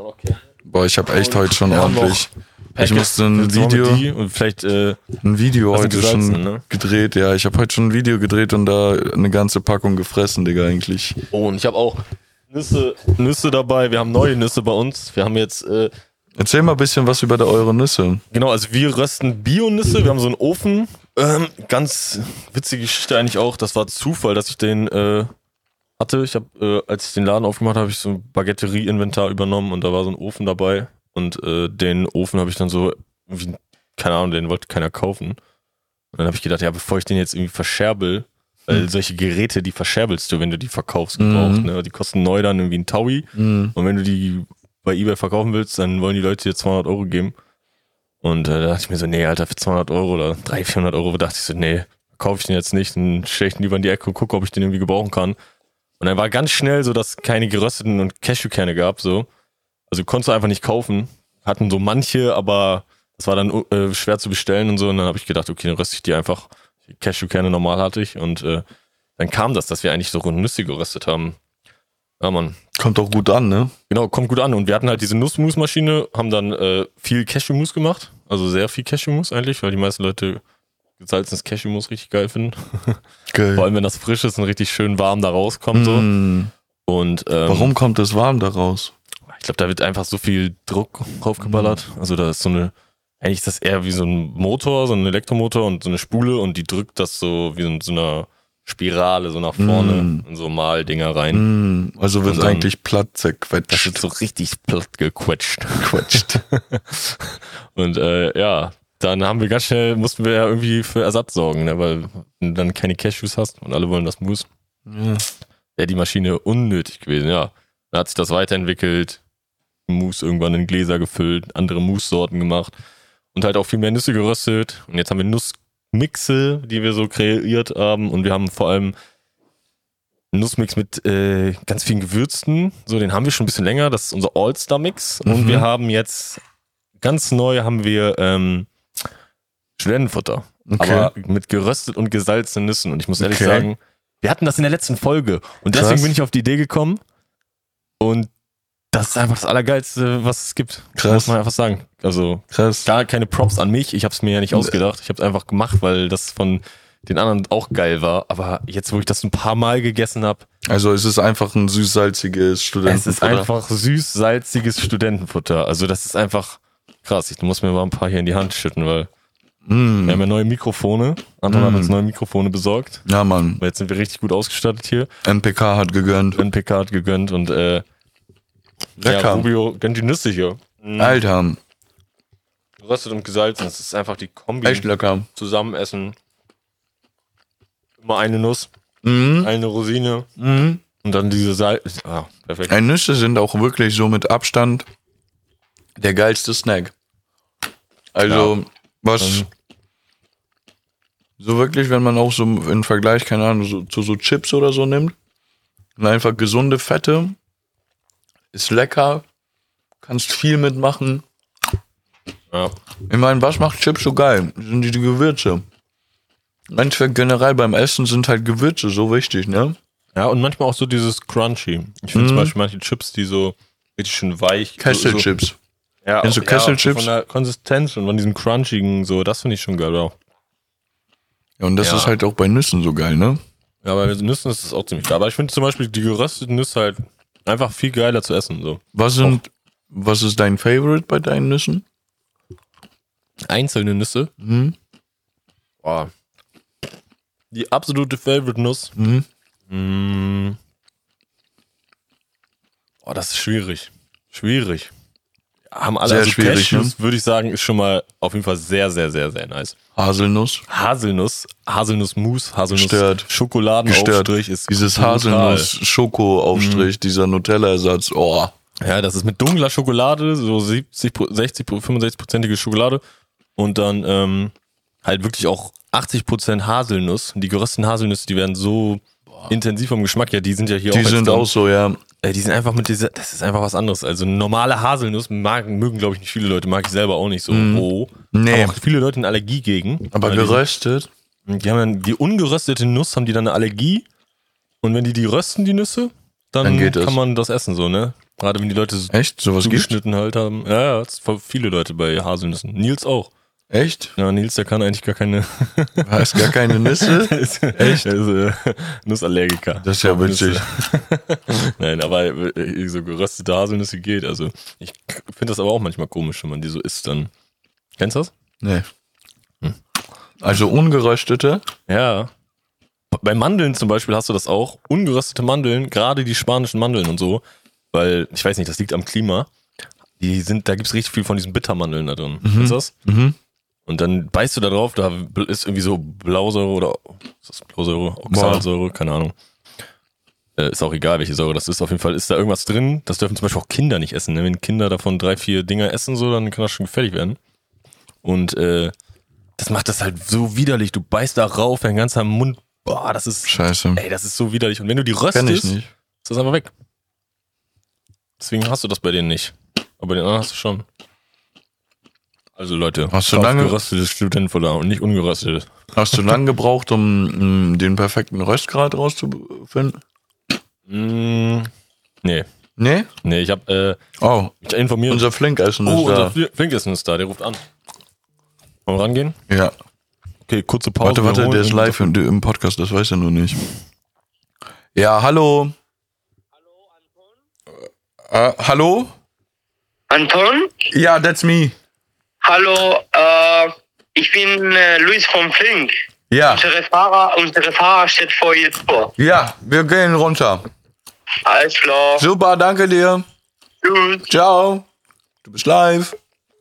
Boah, ich habe echt heute schon Wir haben ordentlich. Ich Packets, musste ein willst du mal Video, mit die und vielleicht äh, ein Video was heute sind schon gesalzen, ne? gedreht. Ja, ich habe heute schon ein Video gedreht und da eine ganze Packung gefressen, Digga, eigentlich. oh, und ich habe auch Nüsse, Nüsse dabei. Wir haben neue Nüsse bei uns. Wir haben jetzt äh, Erzähl mal ein bisschen was über de- eure Nüsse. genau, also wir rösten Bio-Nüsse. Wir haben so einen Ofen. Ähm, ganz witzige Geschichte eigentlich auch. Das war Zufall, dass ich den äh, hatte. Ich habe, äh, als ich den Laden aufgemacht habe, habe ich so ein Baguetterie-Inventar übernommen und da war so ein Ofen dabei. Und äh, den Ofen habe ich dann so, irgendwie, keine Ahnung, den wollte keiner kaufen. Und dann habe ich gedacht, ja, bevor ich den jetzt irgendwie verscherbel, weil solche Geräte, die verscherbelst du, wenn du die verkaufst, gebraucht. Mhm. Ne? Die kosten neu dann irgendwie ein Taui. Mhm. Und wenn du die bei eBay verkaufen willst, dann wollen die Leute dir zweihundert Euro geben. Und äh, da dachte ich mir so, nee, Alter, für zweihundert Euro oder dreihundert, vierhundert Euro, dachte ich so, nee, kaufe ich den jetzt nicht. Dann stelle ich den lieber in die Ecke und gucke, ob ich den irgendwie gebrauchen kann. Und dann war ganz schnell so, dass es keine gerösteten und Cashewkerne gab, so. Also konntest du einfach nicht kaufen. Hatten so manche, aber das war dann äh, schwer zu bestellen und so. Und dann habe ich gedacht, okay, dann röste ich die einfach. Die Cashewkerne normal hatte ich. Und äh, dann kam das, dass wir eigentlich so rund Nüsse geröstet haben. Ja, Mann. Kommt auch gut an, ne? Genau, kommt gut an. Und wir hatten halt diese Nussmus-Maschine, haben dann äh, viel Cashewmus gemacht. Also sehr viel Cashewmus eigentlich, weil die meisten Leute gesalzenes Cashewmus richtig geil finden. Geil. Vor allem, wenn das frisch ist und richtig schön warm da rauskommt. So. Mm. Und ähm, Warum kommt es warm daraus? ich glaube, da wird einfach so viel Druck draufgeballert. Also da ist so eine, eigentlich ist das eher wie so ein Motor, so ein Elektromotor und so eine Spule und die drückt das so wie in so einer Spirale so nach vorne Mm. in so Maldinger rein. Mm, also wird Und dann- eigentlich platt Das zerquetscht. wird so richtig platt gequetscht. Quetscht. Und äh, ja, dann haben wir ganz schnell, mussten wir ja irgendwie für Ersatz sorgen, ne? Weil wenn du dann keine Cashews hast und alle wollen das Mousse, Ja. wäre die Maschine unnötig gewesen, ja. Dann hat sich das weiterentwickelt, Mousse irgendwann in Gläser gefüllt, andere Mousse-Sorten gemacht und halt auch viel mehr Nüsse geröstet. Und jetzt haben wir Nussmixe, die wir so kreiert haben und wir haben vor allem einen Nussmix mit äh, ganz vielen Gewürzen. So, den haben wir schon ein bisschen länger, das ist unser All-Star-Mix. Und Mhm. wir haben jetzt, ganz neu haben wir ähm, Studentenfutter. Okay. Aber mit geröstet und gesalzenen Nüssen. Und ich muss ehrlich Okay. sagen, wir hatten das in der letzten Folge. Und deswegen Krass. bin ich auf die Idee gekommen. Und das ist einfach das Allergeilste, was es gibt. Krass. Muss man einfach sagen. Also Krass. gar keine Props an mich. Ich habe es mir ja nicht ausgedacht. Ich habe es einfach gemacht, weil das von den anderen auch geil war. Aber jetzt, wo ich das ein paar Mal gegessen habe, Also es ist einfach ein süß-salziges es ist Studentenfutter. einfach süß-salziges Studentenfutter. Also das ist einfach krass. Ich muss mir mal ein paar hier in die Hand schütten, weil Mm. wir haben ja neue Mikrofone. Anton Mm. hat uns neue Mikrofone besorgt. Ja, Mann. Weil jetzt sind wir richtig gut ausgestattet hier. N P K hat gegönnt. N P K hat gegönnt und äh, ja, Lecker. Rubio gönnt die Nüsse hier. Mhm. Alter, Geröstet und gesalzen. Das ist einfach die Kombi. echt lecker. Zusammen essen. Immer eine Nuss, Mhm. eine Rosine Mhm. und dann diese Salz. Ah, perfekt. Ey, Nüsse sind auch wirklich so mit Abstand der geilste Snack. Also, was Ähm. so wirklich, wenn man auch so im Vergleich, keine Ahnung, so, zu so Chips oder so nimmt, und einfach gesunde Fette, ist lecker, kannst viel mitmachen. Ja. Ich meine, was macht Chips so geil? Sind die, die Gewürze. Im Endeffekt generell beim Essen sind halt Gewürze so wichtig, ne? ja, und manchmal auch so dieses Crunchy. Ich finde Mhm. zum Beispiel manche Chips, die so richtig schön weich. So, so, Kesselchips. ja, Kennst du auch- ja, Kesselchips? Von der Konsistenz und von diesem Crunchigen, so, das finde ich schon geil auch. Ja, und das Ja. ist halt auch bei Nüssen so geil, ne? Ja, bei Nüssen ist es auch ziemlich geil. Aber ich finde zum Beispiel die gerösteten Nüsse halt einfach viel geiler zu essen. So. Was sind, was ist dein Favorite bei deinen Nüssen? Einzelne Nüsse. Mhm. Boah. Die absolute Favorite-Nuss. Mhm. Mm. Boah, das ist schwierig. Schwierig. Haben alle, Sehr also schwierig, Cashews, würde ich sagen, ist schon mal auf jeden Fall sehr, sehr, sehr, sehr nice. Haselnuss. Haselnuss, Haselnussmus, Haselnuss Gestört. Schokoladenaufstrich ist Dieses brutal. Haselnuss-Schoko-Aufstrich, dieser Nutella-Ersatz. Oh. Ja, das ist mit dunkler Schokolade, so siebzig, sechzig, fünfundsechzig-prozentige Schokolade und dann ähm, halt wirklich auch achtzig Prozent Haselnuss. Die gerösteten Haselnüsse, die werden so intensiv vom Geschmack, ja, die sind ja hier Die auch sind jetzt auch so, ja. Äh, die sind einfach mit dieser, das ist einfach was anderes. Also eine normale Haselnuss mag, mögen, glaube ich, nicht viele Leute, mag ich selber auch nicht so roh. Nee. Haben auch viele Leute eine Allergie gegen. Aber Weil die- geröstet. Die haben dann die ungeröstete Nuss, haben die dann eine Allergie. Und wenn die die rösten, die Nüsse, dann, Dann geht kann das. man das essen, so, ne? Gerade wenn die Leute so Echt? Sowas gibt's? zugeschnitten halt haben. Ja, ja, das ist voll viele Leute bei Haselnüssen. Nils auch. Echt? Ja, Nils, der kann eigentlich gar keine. Hast gar keine Nüsse? Echt? Er ist äh, Nussallergiker. Das ist ja witzig. Nein, aber äh, so geröstete Haselnüsse geht. Also ich finde das aber auch manchmal komisch, wenn man die so isst dann. Kennst du das? Nee. Also ungeröstete? Ja. Bei Mandeln zum Beispiel hast du das auch. Ungeröstete Mandeln, gerade die spanischen Mandeln und so. Weil, ich weiß nicht, das liegt am Klima. Die sind, da gibt's richtig viel von diesen Bittermandeln da drin. Kennst du das? Mhm. Und dann beißt du da drauf, da ist irgendwie so Blausäure oder ist das Blausäure, Oxalsäure, keine Ahnung. Äh, ist auch egal, welche Säure das ist. Auf jeden Fall ist da irgendwas drin. Das dürfen zum Beispiel auch Kinder nicht essen. Ne? Wenn Kinder davon drei, vier Dinger essen, so, dann kann das schon gefährlich werden. Und äh, das macht das halt so widerlich. Du beißt da rauf, dein ganzer Mund, boah, das ist, Scheiße. ey, das ist so widerlich. Und wenn du die Kenn röstest, ich nicht. ist das einfach weg. Deswegen hast du das bei denen nicht. Aber bei den anderen hast du schon. Also Leute, Hast du kauft lange- geröstetes Studentenfutter und nicht ungeröstetes. Hast du lang gebraucht, um mh, den perfekten Röstgrad rauszufinden? Mm, nee. Nee? Nee, ich hab äh, Oh, mich informiert. unser Flinkessen oh, ist da. unser Fl- Flinkessen ist da, der ruft an. Wollen wir rangehen? Ja. Okay, kurze Pause. Warte, warte, wir holen der ist ihn- live im, im Podcast, das weiß er nur nicht. Ja, hallo. Hallo, Anton? Äh, hallo? Anton? Ja, that's me. Hallo, äh, ich bin äh, Luis vom Flink. Ja. Unsere Fahrer, unsere Fahrer steht vor ihr Tor. Ja, wir gehen runter. Alles klar. Super, danke dir. Tschüss. Ciao. Du bist live.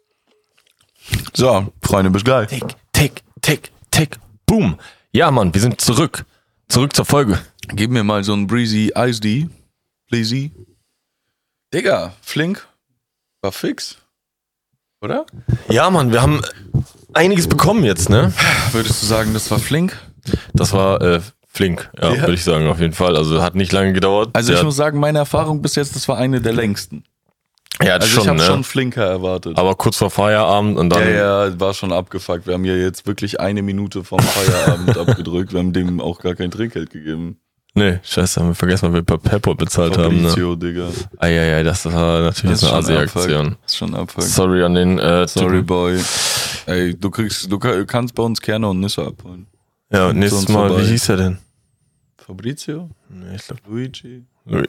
So, Freunde, bis gleich. Tick, tick, tick, tick, boom. Ja, Mann, wir sind zurück. Zurück zur Folge. Gib mir mal so ein Breezy I S D. Pleasy. Digga, Flink war fix. Oder? Ja, Mann, wir haben einiges bekommen jetzt, ne? Würdest du sagen, das war Flink? Das war äh, flink, ja, Ja. würde ich sagen, auf jeden Fall. Also hat nicht lange gedauert. Also Der ich hat- muss sagen, meine Erfahrung bis jetzt, das war eine der längsten. ja, Also schon, ich habe ne? schon Flinker erwartet. Aber kurz vor Feierabend und dann. ja, ja, war schon abgefuckt. Wir haben ja jetzt wirklich eine Minute vom Feierabend abgedrückt. Wir haben dem auch gar kein Trinkgeld gegeben. Nee, scheiße, haben wir vergessen, weil wir per PayPal bezahlt haben. Ne? Fabrizio, Digga. Eieiei, das war natürlich Das eine ist schon Asi-Aktion. Abfuck. Das ist schon abfuck. Sorry an den äh, Sorry, Typen. Boy. Ey, du kriegst, du ka- kannst bei uns Kerner und Nisse abholen. Ja, und nächstes Sonst Mal, vorbei. wie hieß er denn? Fabrizio? Nee, ich glaube, Luigi?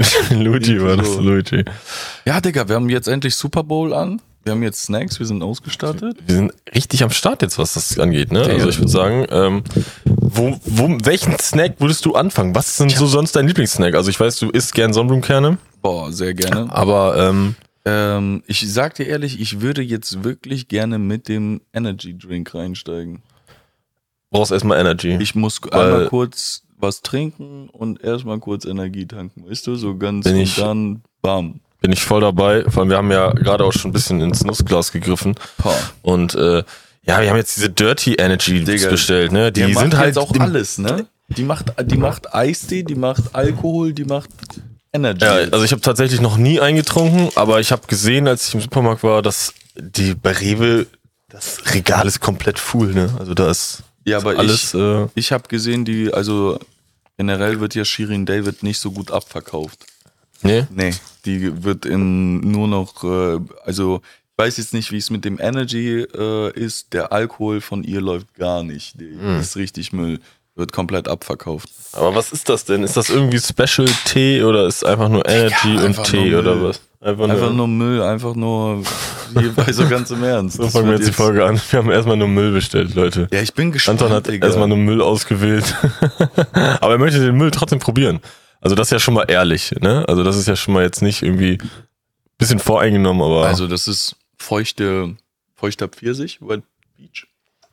Luigi war das, so. Luigi. Ja, Digga, wir haben jetzt endlich Super Bowl an. Wir haben jetzt Snacks, wir sind ausgestattet. Wir sind richtig am Start jetzt, was das angeht, ne? Ja. Also ich würde sagen, ähm, wo, wo, welchen Snack würdest du anfangen? Was sind so sonst dein Lieblingssnack? Also ich weiß, du isst gern Sonnenblumenkerne, Boah, sehr gerne. aber ähm, Ähm, ich sag dir ehrlich, ich würde jetzt wirklich gerne mit dem Energy Drink reinsteigen. brauchst erstmal Energy. Ich muss Weil- einmal kurz was trinken und erstmal kurz Energie tanken, weißt du? So ganz Bin und ich- dann bam. Bin ich voll dabei. Vor allem, wir haben ja gerade auch schon ein bisschen ins Nussglas gegriffen. Pah. Und äh, ja, wir haben jetzt diese Dirty Energy Digga, bestellt, ne? Die Der macht sind halt jetzt auch im- alles, ne? Die macht, die macht Eistee, die macht Alkohol, die macht Energy. Ja, also ich habe tatsächlich noch nie eingetrunken, aber ich habe gesehen, als ich im Supermarkt war, dass die bei Rewe, das Regal ist komplett full, ne? Also da ist ja, aber alles. ich, äh, ich habe gesehen, die, also generell wird ja Shirin David nicht so gut abverkauft. nee. Nee, die wird in nur noch, äh, also ich weiß jetzt nicht, wie es mit dem Energy äh, ist. Der Alkohol von ihr läuft gar nicht. Die ist richtig Müll. Wird komplett abverkauft. Aber was ist das denn? Ist das irgendwie Special Tee oder ist einfach nur Energy und einfach Tee nur oder Müll. was? Einfach, Einfach nur Müll, einfach nur hierbei so ganz im Ernst. So Das fangen wir wird jetzt die Folge an. Wir haben erstmal nur Müll bestellt, Leute. Ja, ich bin gespannt. Anton hat Digga. erstmal nur Müll ausgewählt. Aber er möchte den Müll trotzdem probieren. Also das ist ja schon mal ehrlich, ne? Also das ist ja schon mal jetzt nicht irgendwie bisschen voreingenommen, aber. Also das ist feuchte, feuchter Pfirsich, Wet Peach.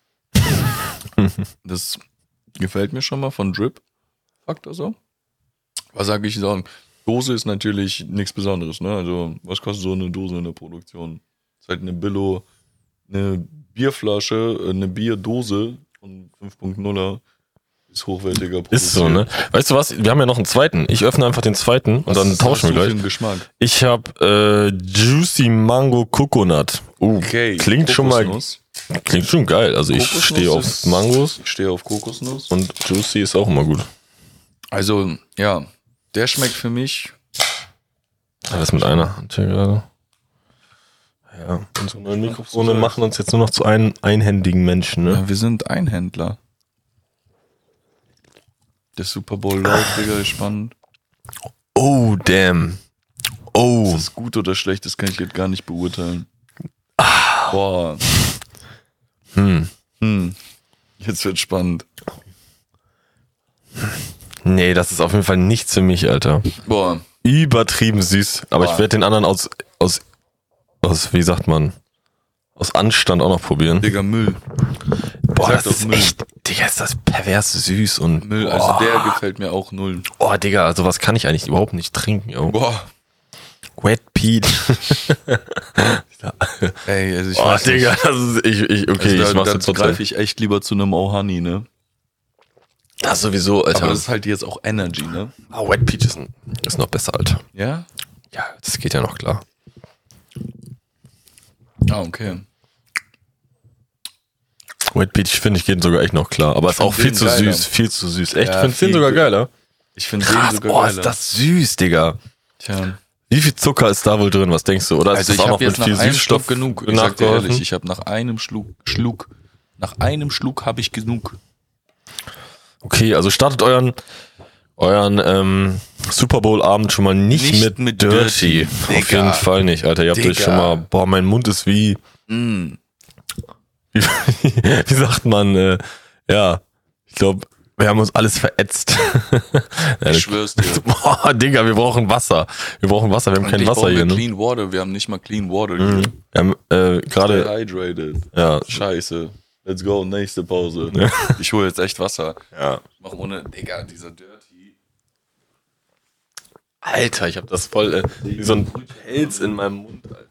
Das gefällt mir schon mal von Drip. Faktor so. Was sage ich sagen? Dose ist natürlich nichts Besonderes, ne? Also was kostet so eine Dose in der Produktion? Ist halt eine Billo, eine Bierflasche, eine Bierdose von fünf Punkt nuller ist hochwertiger produziert. ist so, ne? Weißt du was? Wir haben ja noch einen zweiten. Ich öffne einfach den zweiten und Was dann hast tauschen wir du für gleich. einen Geschmack? Ich habe äh, Juicy Mango Coconut. Uh, Okay, klingt schon mal Kokosnuss. klingt schon geil. Also ich Kokosnuss stehe auf ist- Mangos Ich stehe auf Kokosnuss. und Juicy ist auch immer gut. Also, ja, der schmeckt für mich. Alles mit einer Hand hier gerade. Ja, unsere neuen Mikrofone sagst. machen uns jetzt nur noch zu einem einhändigen Menschen, ne? Ja, wir sind Einhändler. Der Super Bowl läuft, Digga, ist spannend. Oh, damn. Oh. Ist das gut oder schlecht, das kann ich jetzt gar nicht beurteilen. Boah. Hm. Hm. Jetzt wird spannend. Nee, das ist auf jeden Fall nichts für mich, Alter. Boah. Übertrieben süß. Aber Boah. ich werde den anderen aus, aus, aus, wie sagt man, aus Anstand auch noch probieren. Digga, Müll. Boah, sag das doch ist Müll. echt, Digga, ist das pervers süß und, Müll, also der gefällt mir auch null. oh, Digga, sowas kann ich eigentlich überhaupt nicht trinken, yo. Boah. Wet Pete. Ey, also ich Oh, weiß Digga, nicht. das ist, ich, ich, okay, Also ich da, mach's da jetzt trotzdem. greife ich echt lieber zu einem Oh Honey, ne? Ja, sowieso, Alter. Aber das ist halt jetzt auch Energy, ne? Ah, Wet Peach ist, ein, ist noch besser, Alter. Ja? Ja, das geht ja noch klar. Ah, okay. Wet Peach, finde ich, geht sogar echt noch klar. Aber ist find auch viel den zu geiler. süß, viel zu süß. Echt, Ja, findest du den viel sogar ge- geiler? Ich finde den Krass, sogar boah, geiler. ist das süß, Digga. Tja. Wie viel Zucker ist da wohl drin, was denkst du? Oder Also ist ich das auch noch habe jetzt mit nach viel einem Süßstoff Schluck genug. Ich sag dir nachgeholfen? ehrlich, ich habe nach einem Schluck, Schluck, nach einem Schluck habe ich genug. Okay, also startet euren, euren ähm, Super Bowl Abend schon mal nicht, Nicht mit, mit Dirty. Dirty. Auf Digga. jeden Fall nicht, Alter. Ihr habt euch Digga. schon mal, boah, mein Mund ist wie, Mm. wie, wie sagt man, äh, ja, ich glaube, wir haben uns alles verätzt. Ich schwör's dir. Boah, Digga, wir brauchen Wasser. Wir brauchen Wasser, wir haben kein Wasser hier. Ne? Clean Water, wir haben nicht mal Clean Water Mhm. hier. Wir haben äh, gerade. Hydrated. Ja. Scheiße. Let's go, nächste Pause. Ja. Ich hole jetzt echt Wasser. Ja. Ich mach ohne, Digga, dieser Dirty. Alter, ich hab das voll äh, wie so ein Pelz in meinem Mund, Alter.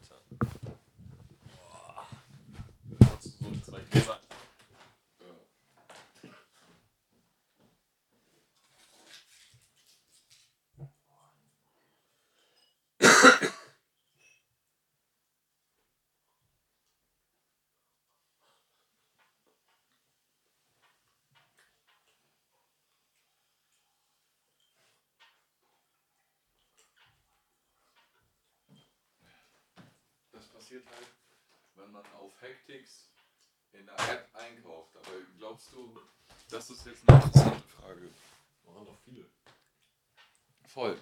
Das passiert halt, wenn man auf Hectix in der App einkauft. Aber glaubst du, das ist jetzt eine interessante Frage? Machen doch viele. Voll.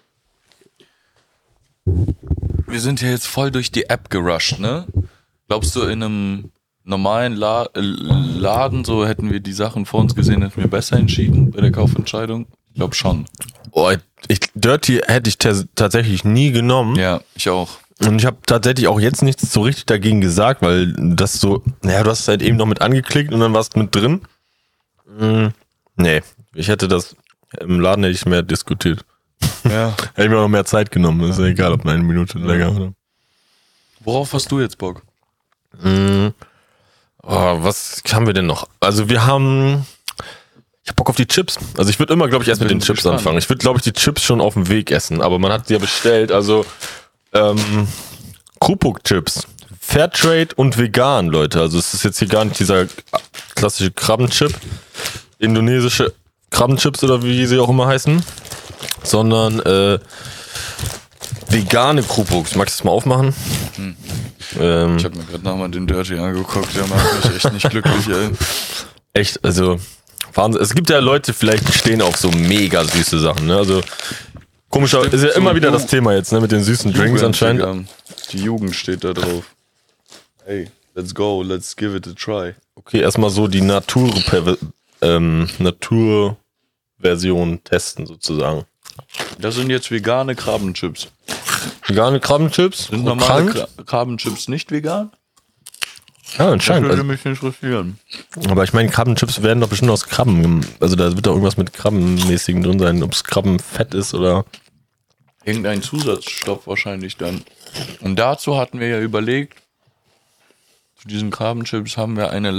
Wir sind ja jetzt voll durch die App gerusht, ne? Glaubst du, in einem normalen La äh, Laden, so hätten wir die Sachen vor uns gesehen, hätten wir besser entschieden bei der Kaufentscheidung? Ich glaube schon. Oh, ich, Dirty hätte ich t- tatsächlich nie genommen. Ja, ich auch. Und ich habe tatsächlich auch jetzt nichts so richtig dagegen gesagt, weil das so, naja, du hast es halt eben noch mit angeklickt und dann warst mit drin. Hm, nee, ich hätte das, im Laden hätte ich mehr diskutiert. Ja. Hätte ich mir auch noch mehr Zeit genommen, ist ja egal, ob eine Minute länger oder. Worauf hast du jetzt Bock? Hm, oh, was haben wir denn noch? Also wir haben, ich hab Bock auf die Chips. Also ich würde immer, glaube ich, erst mit den Chips gespannt. anfangen. Ich würde, glaube ich, die Chips schon auf dem Weg essen, aber man hat sie ja bestellt, also ähm, Krupuk-Chips. Fairtrade und vegan, Leute. Also es ist jetzt hier gar nicht dieser klassische Krabbenchip, indonesische Krabbenchips oder wie sie auch immer heißen, sondern äh, vegane Krupuks. Magst du es mal aufmachen? Hm. Ähm, Ich habe mir gerade nochmal den Dirty angeguckt, der macht mich echt nicht glücklich, ey. echt, also Wahnsinn. Es gibt ja Leute, vielleicht die stehen auf so mega süße Sachen, ne? Also komischer, Stimmt, ist ja so immer wieder Ju- das Thema jetzt, ne? Mit den süßen Drinks Jugend, anscheinend. Digga. Die Jugend steht da drauf. Hey, let's go, let's give it a try. Okay, erstmal so die Natur, ähm, Naturversion testen sozusagen. Das sind jetzt vegane Krabbenchips. Vegane Krabbenchips? Sind normale Krank? Kra- Krabbenchips nicht vegan? Ja, Das anscheinend. würde Also, mich interessieren. aber ich meine, Krabbenchips werden doch bestimmt aus Krabben. gem- Also da wird doch irgendwas mit Krabbenmäßigen drin sein. Ob es Krabbenfett ist oder. Irgendein Zusatzstoff wahrscheinlich dann. Und dazu hatten wir ja überlegt, zu diesen Krabbenchips haben wir eine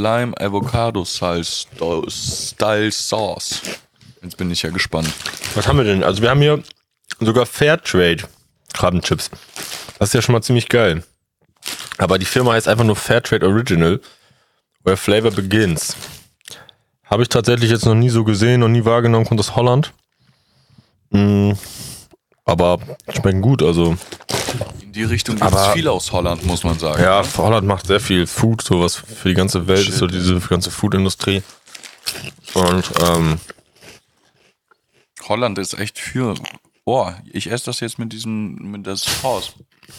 Lime-Avocado-Style Sauce. Jetzt bin ich ja gespannt. Was haben wir denn? Also wir haben hier sogar Fairtrade Krabbenchips. Das ist ja schon mal ziemlich geil. Aber die Firma heißt einfach nur Fairtrade Original, where flavor begins. Habe ich tatsächlich jetzt noch nie so gesehen, noch nie wahrgenommen, kommt aus Holland. Mm, aber schmecken gut, also. In die Richtung gibt es Aber- viel aus Holland, muss man sagen. Ja, Holland macht sehr viel Food, sowas für die ganze Welt, ist so diese ganze Food-Industrie. Und, ähm, Holland ist echt für. Boah, ich esse das jetzt mit diesem, mit der Sauce.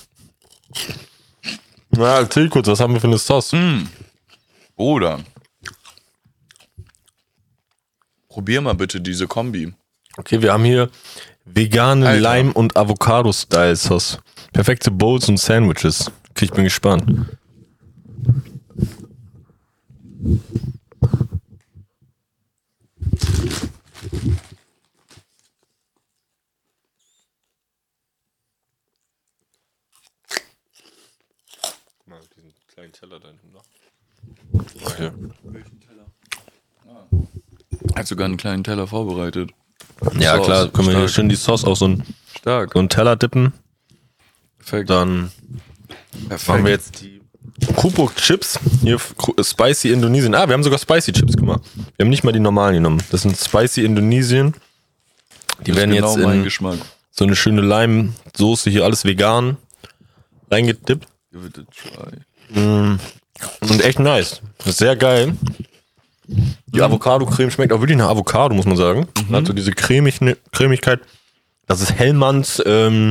na, erzähl kurz, was haben wir für eine Sauce? Mm. Oder. Probier mal bitte diese Kombi. Okay, wir haben hier vegane Alter. Lime- und Avocado-Style-Sauce. Perfekte Bowls und Sandwiches. Okay, ich bin gespannt. Mal diesen kleinen Teller da hinten noch. Okay. Hat sogar einen kleinen Teller vorbereitet. Ja, Sauce. klar, können wir hier Stark. schön die Sauce auf so einen, Stark. so einen Teller dippen. Perfekt. Dann Perfekt. machen wir jetzt die Krupuk Chips. Hier Kru- äh, Spicy Indonesien. Ah, wir haben sogar Spicy Chips gemacht. Wir haben nicht mal die normalen genommen. Das sind Spicy Indonesien. Die Das ist werden genau jetzt mein in Geschmack. so eine schöne Lime-Soße, hier alles vegan, reingedippt. Give it a try. Mm. Und echt nice. Das ist sehr geil. Die Avocado-Creme schmeckt auch wirklich nach Avocado, muss man sagen. Hat so diese Cremig Cremigkeit. Das ist Hellmanns ähm,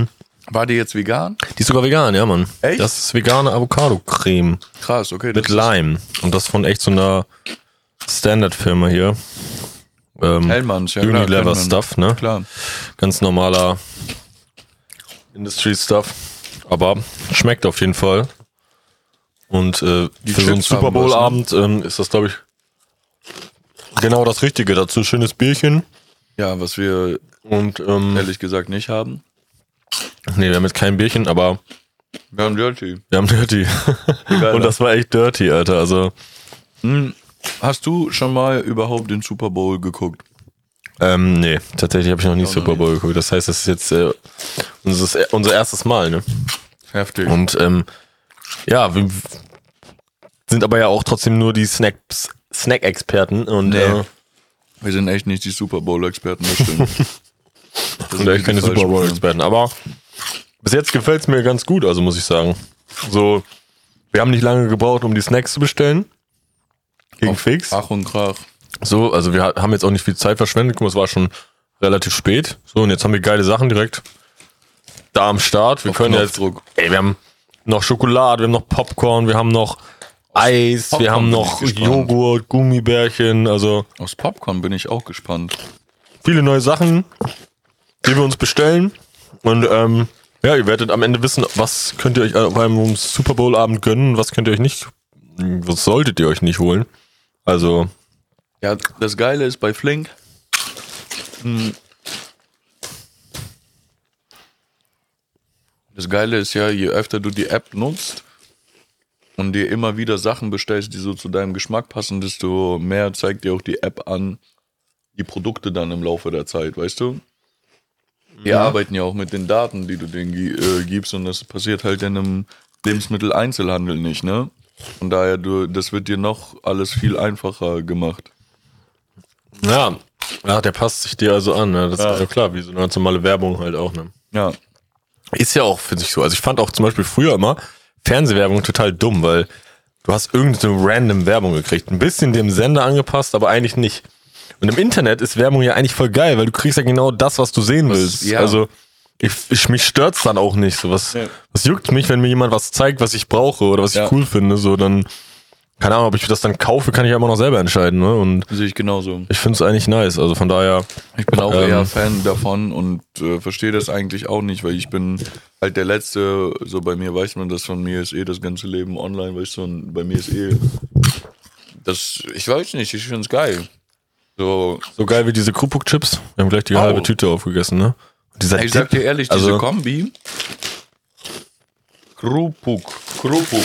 War die jetzt vegan? Die ist sogar vegan, ja, Mann. Echt? Das ist vegane Avocado-Creme. Krass, okay. Mit Lime. Und das von echt so einer Standard-Firma hier. Ähm, Hellmanns, ja Unilever klar, Stuff, ne? Klar. Ganz normaler Industry-Stuff. Aber schmeckt auf jeden Fall. Und äh, Die für so einen Chips haben Super Bowl-Abend was, ne? ähm, ist das, glaube ich, genau das Richtige. Dazu schönes Bierchen. Ja, was wir Und, ähm, ehrlich gesagt nicht haben. nee, wir haben jetzt kein Bierchen, aber Wir haben Dirty. wir haben Dirty. Und das war echt Dirty, Alter. Also, Hm. Hast du schon mal überhaupt den Super Bowl geguckt? ähm, nee, tatsächlich habe ich noch nie Auch noch Super Bowl geguckt. Das heißt, das ist jetzt äh, unser, unser erstes Mal, ne? Heftig. Und ähm, ja, wir sind aber ja auch trotzdem nur die Snacks, Snack-Experten und Nee. äh, Wir sind echt nicht die Super Bowl-Experten, das stimmt. Das sind echt keine die Super falschen Bowl-Experten. Aber bis jetzt gefällt es mir ganz gut, also muss ich sagen. So, wir haben nicht lange gebraucht, um die Snacks zu bestellen. Gegen Auf Fix. Ach und Krach. So, also wir haben jetzt auch nicht viel Zeit verschwendet. Guck mal, es war schon relativ spät. So, und jetzt haben wir geile Sachen direkt da am Start. Wir Auf können jetzt, Knopfdruck. ey, wir haben noch Schokolade, wir haben noch Popcorn, wir haben noch Eis, Popcorn wir haben bin noch ich gespannt. Joghurt, Gummibärchen, also Aus Popcorn bin ich auch gespannt. viele neue Sachen, die wir uns bestellen. Und ähm, ja, ihr werdet am Ende wissen, was könnt ihr euch auf einem Super Bowl Abend gönnen, was könnt ihr euch nicht, was solltet ihr euch nicht holen. Also Ja, das Geile ist bei Flink, mh, das Geile ist ja, je öfter du die App nutzt und dir immer wieder Sachen bestellst, die so zu deinem Geschmack passen, desto mehr zeigt dir auch die App an, die Produkte dann im Laufe der Zeit, weißt du? Die arbeiten ja auch mit den Daten, die du denen gi- äh, gibst, und das passiert halt in einem Lebensmitteleinzelhandel nicht, ne? Von daher, du, das wird dir noch alles viel einfacher gemacht. ja, ja, der passt sich dir also an, ne? Das ist ja klar, wie so eine ganz normale Werbung halt auch, ne? Ja. Ist ja auch für sich so. Also ich fand auch zum Beispiel früher immer Fernsehwerbung total dumm, weil du hast irgendeine random Werbung gekriegt. Ein bisschen dem Sender angepasst, aber eigentlich nicht. Und im Internet ist Werbung ja eigentlich voll geil, weil du kriegst ja genau das, was du sehen Was- willst. ja. Also ich, ich, mich stört's dann auch nicht. So was, Ja. was juckt mich, wenn mir jemand was zeigt, was ich brauche oder was Ja. ich cool finde. So dann, keine Ahnung, ob ich das dann kaufe, kann ich ja immer noch selber entscheiden. Ne? Und Sehe ich genauso. ich finde es eigentlich nice. Also von daher, Ich bin auch Ähm. eher Fan davon und äh, verstehe das eigentlich auch nicht, weil ich bin halt der Letzte, so bei mir weiß man das, von mir ist eh das ganze Leben online, weißt du, und bei mir ist eh das, ich weiß nicht, ich finde es geil. So, so geil wie diese Krupuk-Chips. Wir haben gleich die Oh. halbe Tüte aufgegessen, ne? Und dieser ich sag Dip, dir ehrlich, also- diese Kombi, Krupuk, Krupuk,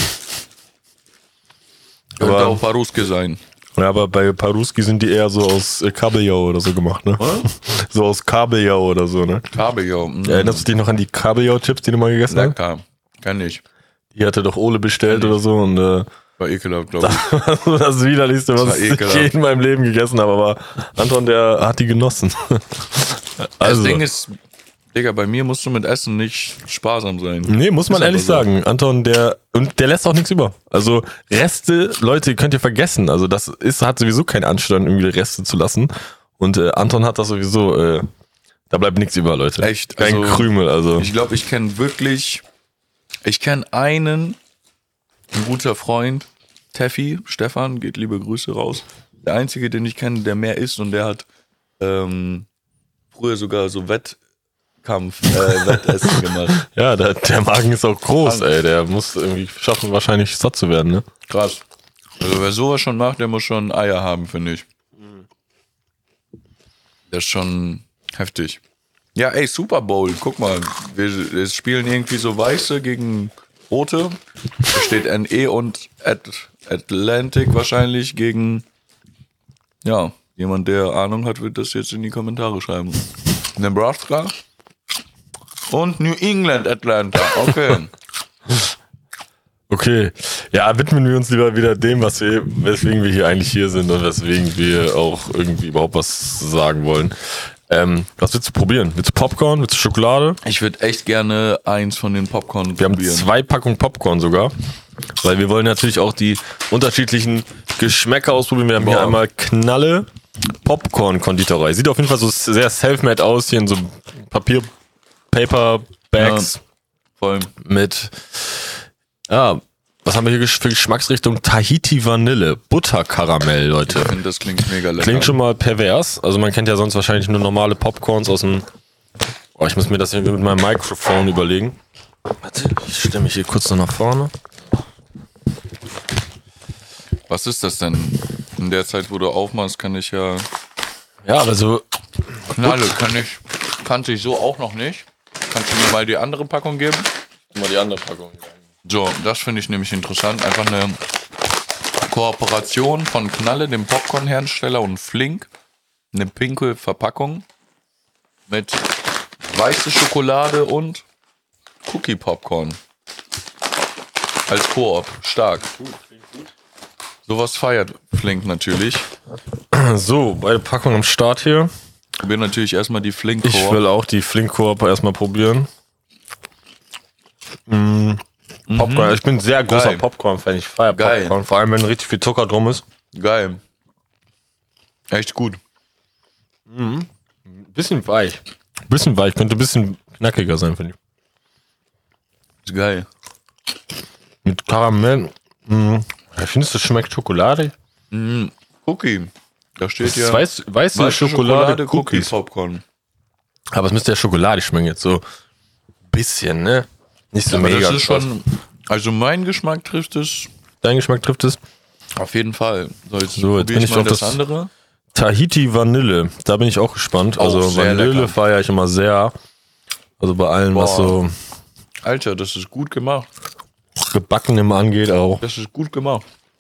könnte Aber- auch Paruske sein. Ja, aber bei Paruski sind die eher so aus äh, Kabeljau oder so gemacht, ne? So aus Kabeljau oder so, ne? Kabeljau, mm, Erinnerst du dich noch an die Kabeljau-Chips, die du mal gegessen hast? lecker, kenn ich. Die hatte doch Ole bestellt oder so und äh, War ekelhaft, glaube ich. das widerlichste, war was ich ekelhaft. je in meinem Leben gegessen habe, aber Anton, der hat die genossen. Also, Das Ding ist, Digga, bei mir musst du mit Essen nicht sparsam sein. nee, muss man Ist aber ehrlich so. sagen. Anton, der, und der lässt auch nichts über. Also Reste, Leute, könnt ihr vergessen. Also das ist, hat sowieso keinen Anstand, irgendwie Reste zu lassen. Und äh, Anton hat das sowieso, äh, da bleibt nichts über, Leute. Echt? Kein Also, Krümel, also. Ich glaube, ich kenne wirklich, ich kenne einen, ein guter Freund, Teffi, Stefan, geht liebe Grüße raus. Der einzige, den ich kenne, der mehr isst, und der hat ähm, früher sogar so Wettkampf, äh, Wettessen gemacht. Ja, der, der Magen ist auch groß, Krank. ey. Der muss irgendwie schaffen, wahrscheinlich satt zu werden, ne? Krass. Also wer sowas schon macht, der muss schon Eier haben, finde ich. Das ist schon heftig. Ja, ey, Super Bowl, guck mal, wir, wir spielen irgendwie so Weiße gegen Rote. Da steht N E und At Atlantic wahrscheinlich gegen, ja, jemand, der Ahnung hat, wird das jetzt in die Kommentare schreiben. Nebraska und New England Atlanta, okay. Okay. Ja, widmen wir uns lieber wieder dem, was wir, weswegen wir hier eigentlich hier sind und weswegen wir auch irgendwie überhaupt was sagen wollen. Ähm, was willst du probieren? Willst du Popcorn? Willst du Schokolade? Ich würde echt gerne eins von den Popcorn Wir haben probieren. zwei Packungen Popcorn sogar. Weil wir wollen natürlich auch die unterschiedlichen Geschmäcker ausprobieren. Wir haben hier Boah. einmal Knalle Popcorn-Konditorei. Sieht auf jeden Fall so sehr self-made aus, hier in so Papier, Paper Bags. Voll. Mit, ja, was haben wir hier für Geschmacksrichtung? Tahiti Vanille, Butterkaramell, Leute. Ich finde, das klingt mega lecker. Klingt schon mal pervers. Also man kennt ja sonst wahrscheinlich nur normale Popcorns aus dem... Oh, ich muss mir das hier mit meinem Mikrofon überlegen. Warte, ich stelle mich hier kurz noch nach vorne. Was ist das denn? In der Zeit, wo du aufmachst, kann ich ja... Ja, also... Knalle, kann ich... Kannte ich so auch noch nicht. Kannst du mir mal die andere Packung geben? Mal die andere Packung. So, das finde ich nämlich interessant. Einfach eine Kooperation von Knalle, dem Popcorn-Hersteller, und Flink. Eine pinke Verpackung mit weiße Schokolade und Cookie-Popcorn. Als Koop. Stark. Sowas feiert Flink natürlich. So, beide Packungen am Start hier. Ich probiere natürlich erstmal die Flink-Koop. Ich will auch die Flink-Koop erstmal probieren. Mm. Popcorn. Ich bin ein sehr großer Geil. Popcorn-Fan. Ich feiere Geil. Popcorn. Vor allem, wenn richtig viel Zucker drum ist. Geil. Echt gut. Bisschen weich. Bisschen weich. Könnte ein bisschen knackiger sein, finde ich. Ist geil. Mit Karamell. Mm. Ich finde, das schmeckt schokoladig. Mm. Cookie. Da steht Das ja ist weiß, weiße, weiße Schokolade, Cookie Cookies. Popcorn. Aber es müsste ja schokoladig schmecken jetzt. So ein bisschen, ne? Nicht so Aber mega. das ist krass. schon, also mein Geschmack trifft es Dein Geschmack trifft es. auf jeden Fall. So, jetzt, So, jetzt probier bin ich ich mal auf das, das- andere. Tahiti Vanille. Da bin ich auch gespannt. Auch Also sehr Vanille lecker. feiere ich immer sehr. Also bei allem, was Boah. so Alter, das ist gut gemacht. Gebackenem angeht auch. Das ist gut gemacht.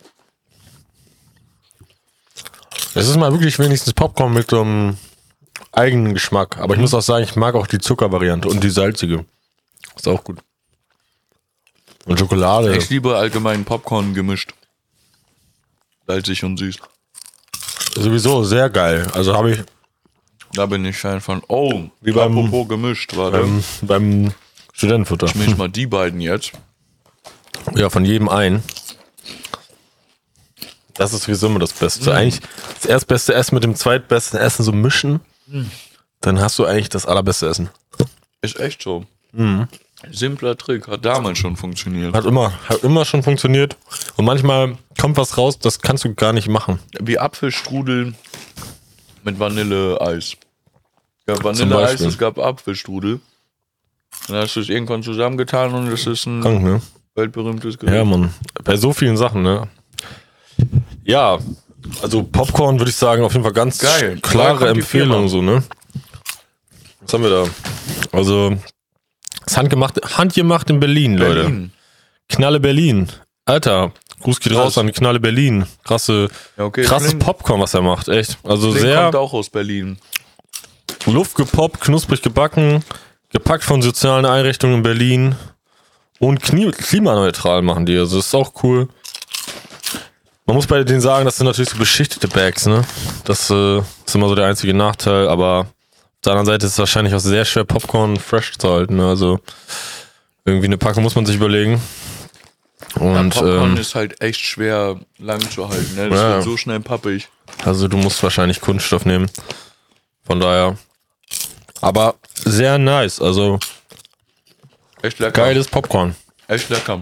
Es ist mal wirklich wenigstens Popcorn mit so einem eigenen Geschmack. Aber ich muss auch sagen, ich mag auch die Zuckervariante und die salzige. Ist auch gut. Und Schokolade. Ich liebe allgemein Popcorn gemischt. Salzig und süß. Sowieso sehr geil. Also habe ich Da bin ich Fan von. Oh, Wie beim- apropos gemischt, warte. beim, beim Studentenfutter. Ich misch mal die beiden jetzt. Ja, von jedem ein. Das ist sowieso immer das Beste. Eigentlich das erstbeste Essen mit dem zweitbesten Essen so mischen. Dann hast du eigentlich das allerbeste Essen. Ist echt so. Simpler Trick, hat damals schon funktioniert. Hat immer, hat immer schon funktioniert. Und manchmal kommt was raus, das kannst du gar nicht machen. Wie Apfelstrudel mit Vanilleeis. Es gab Vanilleeis, Beispiel. es gab Apfelstrudel. Dann hast du es irgendwann zusammengetan und es ist ein Krank, ne? weltberühmtes Gericht. Ja, Mann. Bei so vielen Sachen, ne? Ja, also Popcorn würde ich sagen, auf jeden Fall ganz Geil. Woher klare kommt die Empfehlung, Firma? so, ne? Was haben wir da? Also, das handgemacht, handgemacht in Berlin, Leute. Berlin. Knalle Berlin. Alter, Gruß geht Krass. raus an Knalle Berlin. Krasse, Ja, okay. krasses Flink- Popcorn, was er macht, echt. Also Flink sehr kommt auch aus Berlin. Luft gepoppt, knusprig gebacken, gepackt von sozialen Einrichtungen in Berlin und knie- klimaneutral machen die. Also das ist auch cool. Man muss bei denen sagen, das sind natürlich so beschichtete Bags, ne? Das äh, ist immer so der einzige Nachteil, aber auf der anderen Seite ist es wahrscheinlich auch sehr schwer, Popcorn fresh zu halten. Ne? Also irgendwie eine Packung muss man sich überlegen. Und ja, Popcorn ähm, ist halt echt schwer lang zu halten. Ne? Das Ja. wird so schnell pappig. also du musst wahrscheinlich Kunststoff nehmen. Von daher. Aber sehr nice. Also Echt lecker. geiles Popcorn. Echt lecker.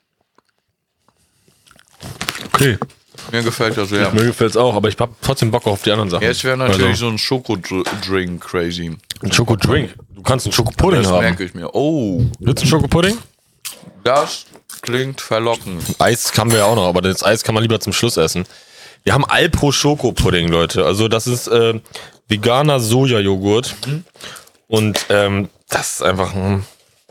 Okay. Mir gefällt das sehr. Mir gefällt's auch, aber ich hab trotzdem Bock auf die anderen Sachen. Jetzt wäre natürlich also, so ein Schokodrink crazy. ein Schokodrink. Du kannst einen Schokopudding Das haben. merke ich mir. Oh, Willst du einen Schokopudding? das klingt verlockend. Eis haben wir ja auch noch, aber das Eis kann man lieber zum Schluss essen. Wir haben Alpro Schokopudding, Leute. Also das ist äh, veganer Sojajoghurt. Und ähm, das ist einfach ein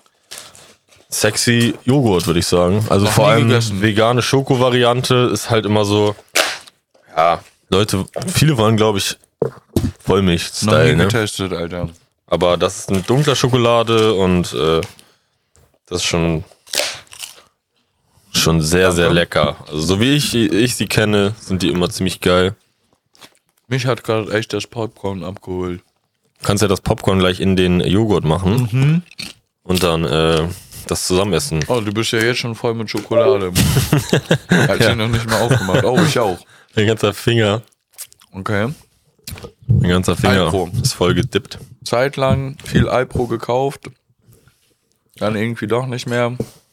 sexy Joghurt, würde ich sagen. Also Noch vor nie allem gegessen. vegane Schoko-Variante ist halt immer so, ja, Leute, viele wollen, glaube ich, Noch Vollmilch-Style, nie ne? getestet, Alter. Aber das ist eine dunkle Schokolade und äh, das ist schon schon sehr, sehr lecker. Also so wie ich, ich sie kenne, sind die immer ziemlich geil. Mich hat gerade echt das Popcorn abgeholt. Du kannst ja das Popcorn gleich in den Joghurt machen und dann äh, das zusammen essen. Oh, du bist ja jetzt schon voll mit Schokolade. Hat sie noch nicht mal aufgemacht. Oh, ich auch. Mein ganzer Finger, Okay. mein ganzer Finger Alpro. ist voll gedippt. Zeitlang viel Alpro gekauft. dann irgendwie doch nicht mehr.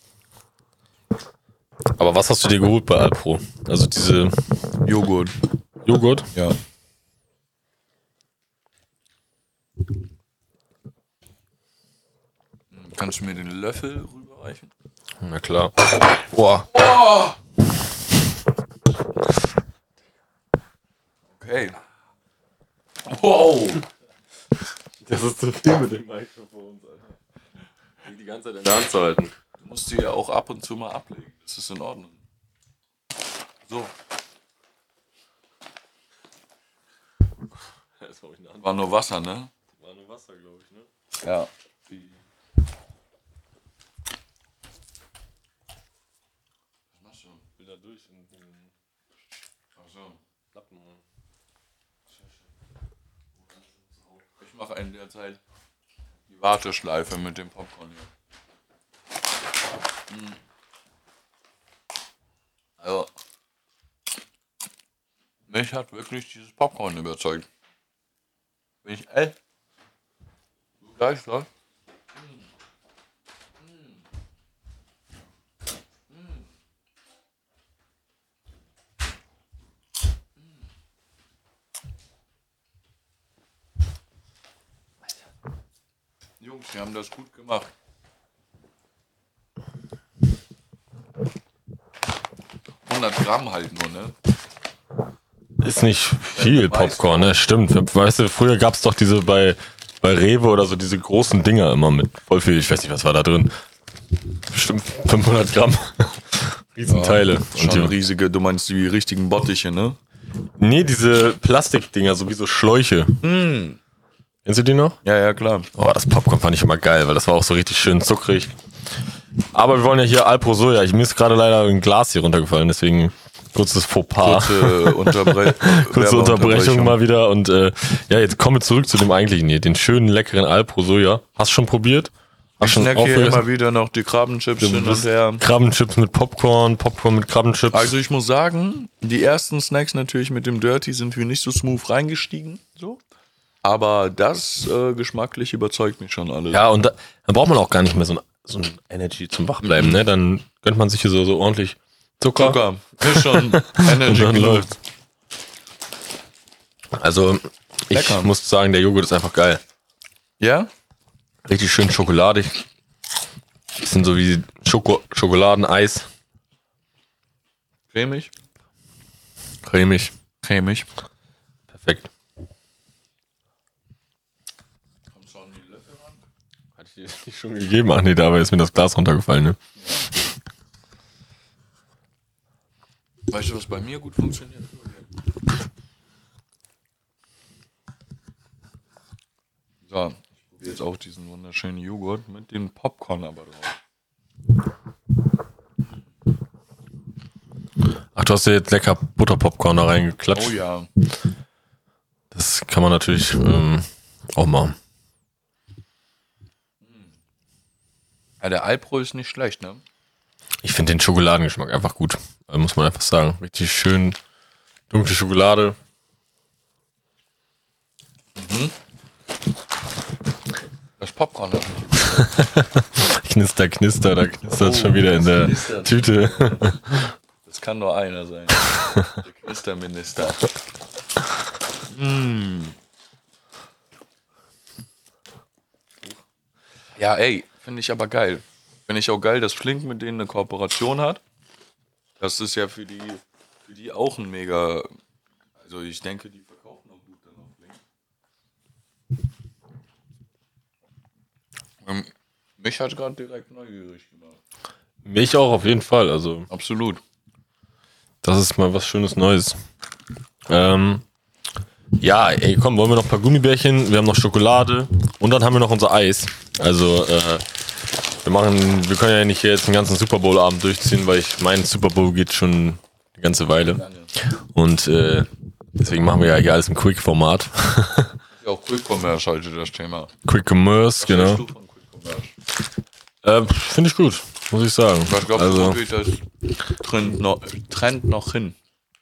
Aber was hast du dir geholt bei Alpro? Also diese Joghurt. Joghurt? Ja. Kannst du mir den Löffel rüberreichen? Na klar. Boah. Oh! Okay. Wow. Das ist zu viel mit dem Mikrofon, Alter. Die ganze Zeit in der Hand zu halten. Du musst die ja auch ab und zu mal ablegen. Das ist in Ordnung. So. Das war, ich War nur Wasser, ne? war nur Wasser, glaube ich, ne? Ja. Was machst du? Ich will da durch in den Ach so. Lappen. Ich mache in der Zeit die Warteschleife mit dem Popcorn hier. Hm. Also, mich hat wirklich dieses Popcorn überzeugt. Bin ich, ey, du gleich, klar. Jungs, wir haben das gut gemacht. hundert Gramm halt nur, ne? Ist nicht viel Popcorn, ne? Stimmt. Weißt du, früher gab's doch diese bei, bei Rewe oder so diese großen Dinger immer mit voll viel, ich weiß nicht, was war da drin. Bestimmt fünfhundert Gramm. Riesenteile. Ja, Und schon die, riesige, du meinst die richtigen Bottiche, ne? nee, diese Plastikdinger, so wie so Schläuche. Mm. Kennst du die noch? Ja, ja, klar. Oh, das Popcorn fand ich immer geil, weil das war auch so richtig schön zuckrig. Aber wir wollen ja hier Alpro Soja. Ich, mir ist gerade leider ein Glas hier runtergefallen, deswegen kurzes Fauxpas. Kurze, Unterbre Kurze Unterbrechung mal wieder. Und äh, ja, jetzt kommen wir zurück zu dem eigentlichen hier, den schönen, leckeren Alpro Soja. Hast du schon probiert? Hast Ich schon snack hier aufgegessen? immer wieder noch die Krabbenchips hin und her. Krabbenchips mit Popcorn, Popcorn mit Krabbenchips. Also ich muss sagen, die ersten Snacks natürlich mit dem Dirty sind wir nicht so smooth reingestiegen. So. Aber das äh, geschmacklich überzeugt mich schon alles. Ja, und da, dann braucht man auch gar nicht mehr so ein, so ein Energy zum Wachbleiben, ne? Dann gönnt man sich hier so, so ordentlich Zucker. Zucker. Ist schon Energy Und dann genug. läuft's. Also, ich Lecker. muss sagen, der Joghurt ist einfach geil. Ja? Richtig schön schokoladig. Bisschen so wie Schoko Schokoladeneis. Cremig? Cremig. Cremig. Perfekt. Kommst du an die Löffel ran? Hatte ich dir nicht schon gegeben? Ach nee, dabei ist mir das Glas runtergefallen, ne? Weißt du, was bei mir gut funktioniert? So, ich probiere jetzt auch diesen wunderschönen Joghurt mit dem Popcorn aber drauf. Ach, du hast ja jetzt lecker Butterpopcorn da reingeklatscht. Oh ja. Das kann man natürlich ähm, auch machen. Ja, der Alpro ist nicht schlecht, ne? Ich finde den Schokoladengeschmack einfach gut. Also muss man einfach sagen. Richtig schön dunkle Schokolade. Mhm. Das Popcorn hat mich. Knister, knister, da knistert Oh, schon wieder in der knistert. Tüte. Das kann nur einer sein. Der Knisterminister. mm. Ja, ey, finde ich aber geil. Finde ich auch geil, dass Flink mit denen eine Kooperation hat. Das ist ja für die, für die auch ein mega. Also ich denke, die verkaufen auch gut dann auf Flink. Ähm, mich hat gerade direkt neugierig gemacht. Mich auch auf jeden Fall. Also Absolut. das ist mal was Schönes Neues. Ähm, ja, ey, komm, wollen wir noch ein paar Gummibärchen? Wir haben noch Schokolade und dann haben wir noch unser Eis. Also äh, wir machen, wir können ja nicht hier jetzt den ganzen Super Bowl Abend durchziehen, weil ich mein Super Bowl geht schon eine ganze Weile. Und äh, deswegen machen wir ja hier alles im Quick-Format. Ja, auch Quick Commerce heute das Thema. Quick Commerce, genau. Was hältst du von Quick Commerce? Äh, Finde ich gut, muss ich sagen. Was glaubst du, Also, wo geht das Trend noch, Trend noch hin?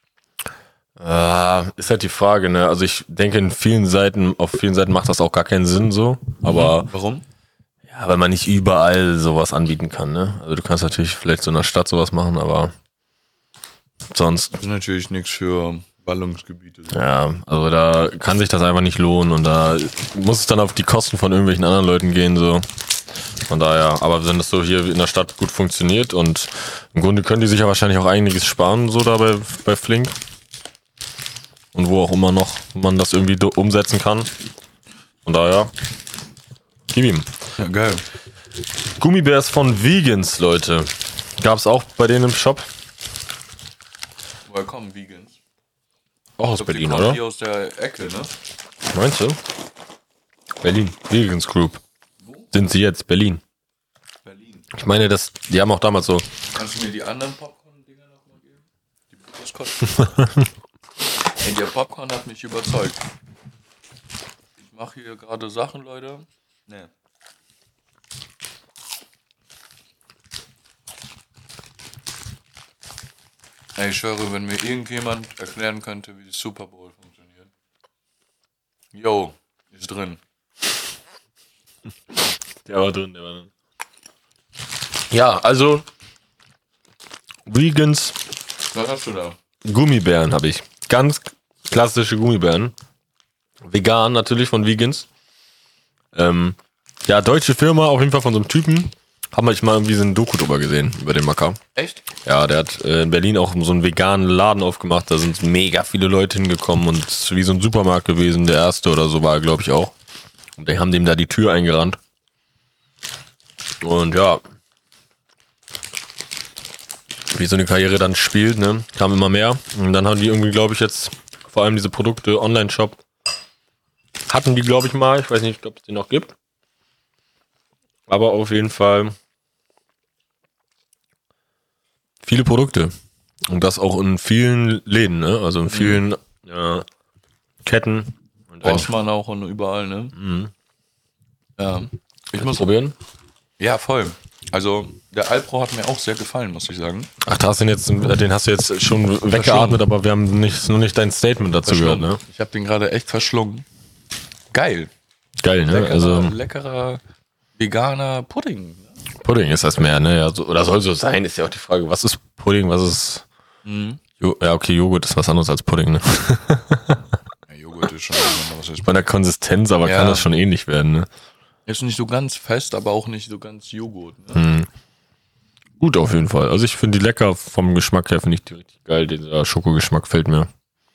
äh, ist halt die Frage, ne? Also ich denke, in vielen Seiten, auf vielen Seiten macht das auch gar keinen Sinn so. Aber Warum? Ja, weil man nicht überall sowas anbieten kann, ne? Also du kannst natürlich vielleicht so in der Stadt sowas machen, aber sonst. Das ist natürlich nichts für Ballungsgebiete. Ja, also da kann sich das einfach nicht lohnen und da muss es dann auf die Kosten von irgendwelchen anderen Leuten gehen, so. Von daher, aber wenn das so hier in der Stadt gut funktioniert und im Grunde können die sich ja wahrscheinlich auch einiges sparen, so da bei, bei Flink. Und wo auch immer noch man das irgendwie do- umsetzen kann. Von daher, gib ihm. Ja, geil. Gummibärs von Vegans, Leute. Gab's auch bei denen im Shop. Woher kommen Vegans? Auch aus Die Berlin, kommen oder? hier aus der Ecke, ne? Meinst du? Berlin. Vegans Group. Sind sie jetzt, Berlin. Berlin. Ich meine, das, die haben auch damals so. Kannst du mir die anderen Popcorn-Dinger nochmal geben? Die Buskosten? Ey, der Popcorn hat mich überzeugt. Ich mache hier gerade Sachen, Leute. Ne. Ey, ich schwöre, wenn mir irgendjemand erklären könnte, wie die Super Bowl funktioniert. Yo, ist drin. Der war drin, der war drin. Ja, also Vegans Was hast du da? Gummibären habe ich. Ganz klassische Gummibären. Vegan natürlich von Vegans. Ähm, ja, deutsche Firma, auf jeden Fall von so einem Typen. Haben wir mal irgendwie so ein Doku drüber gesehen, über den Macker. Echt? Ja, der hat äh, in Berlin auch so einen veganen Laden aufgemacht. Da sind mega viele Leute hingekommen und es ist wie so ein Supermarkt gewesen. Der erste oder so war, glaube ich, auch. Und die haben dem da die Tür eingerannt. Und ja, wie so eine Karriere dann spielt, ne, kam immer mehr. Und dann haben die irgendwie, glaube ich, jetzt vor allem diese Produkte, Online-Shop, hatten die, glaube ich, mal. Ich weiß nicht, ob es die noch gibt. Aber auf jeden Fall viele Produkte. Und das auch in vielen Läden, ne? Also in vielen mhm. ja, Ketten. Und Braucht man auch und überall, ne? Mhm. Ja. Ich muss probieren. Ja, voll. Also, der Alpro hat mir auch sehr gefallen, muss ich sagen. Ach, da hast du den jetzt, den hast du jetzt schon weggeatmet, aber wir haben nicht, nur nicht dein Statement dazu gehört, ne? Ich habe den gerade echt verschlungen. Geil. Geil, ne? Leckerer, also leckerer veganer Pudding. Pudding ist das mehr, ne? Ja, so, oder soll so sein, ist ja auch die Frage, was ist Pudding, was ist... Mhm. Jo- ja, okay, Joghurt ist was anderes als Pudding, ne? Ja, Joghurt ist schon was ist Bei der Konsistenz, aber Ja. kann das schon ähnlich werden, ne? Ist nicht so ganz fest, aber auch nicht so ganz Joghurt. Ne? Hm. Gut, auf jeden Fall. Also ich finde die lecker vom Geschmack her, finde ich die richtig geil. Dieser Schokogeschmack fällt mir.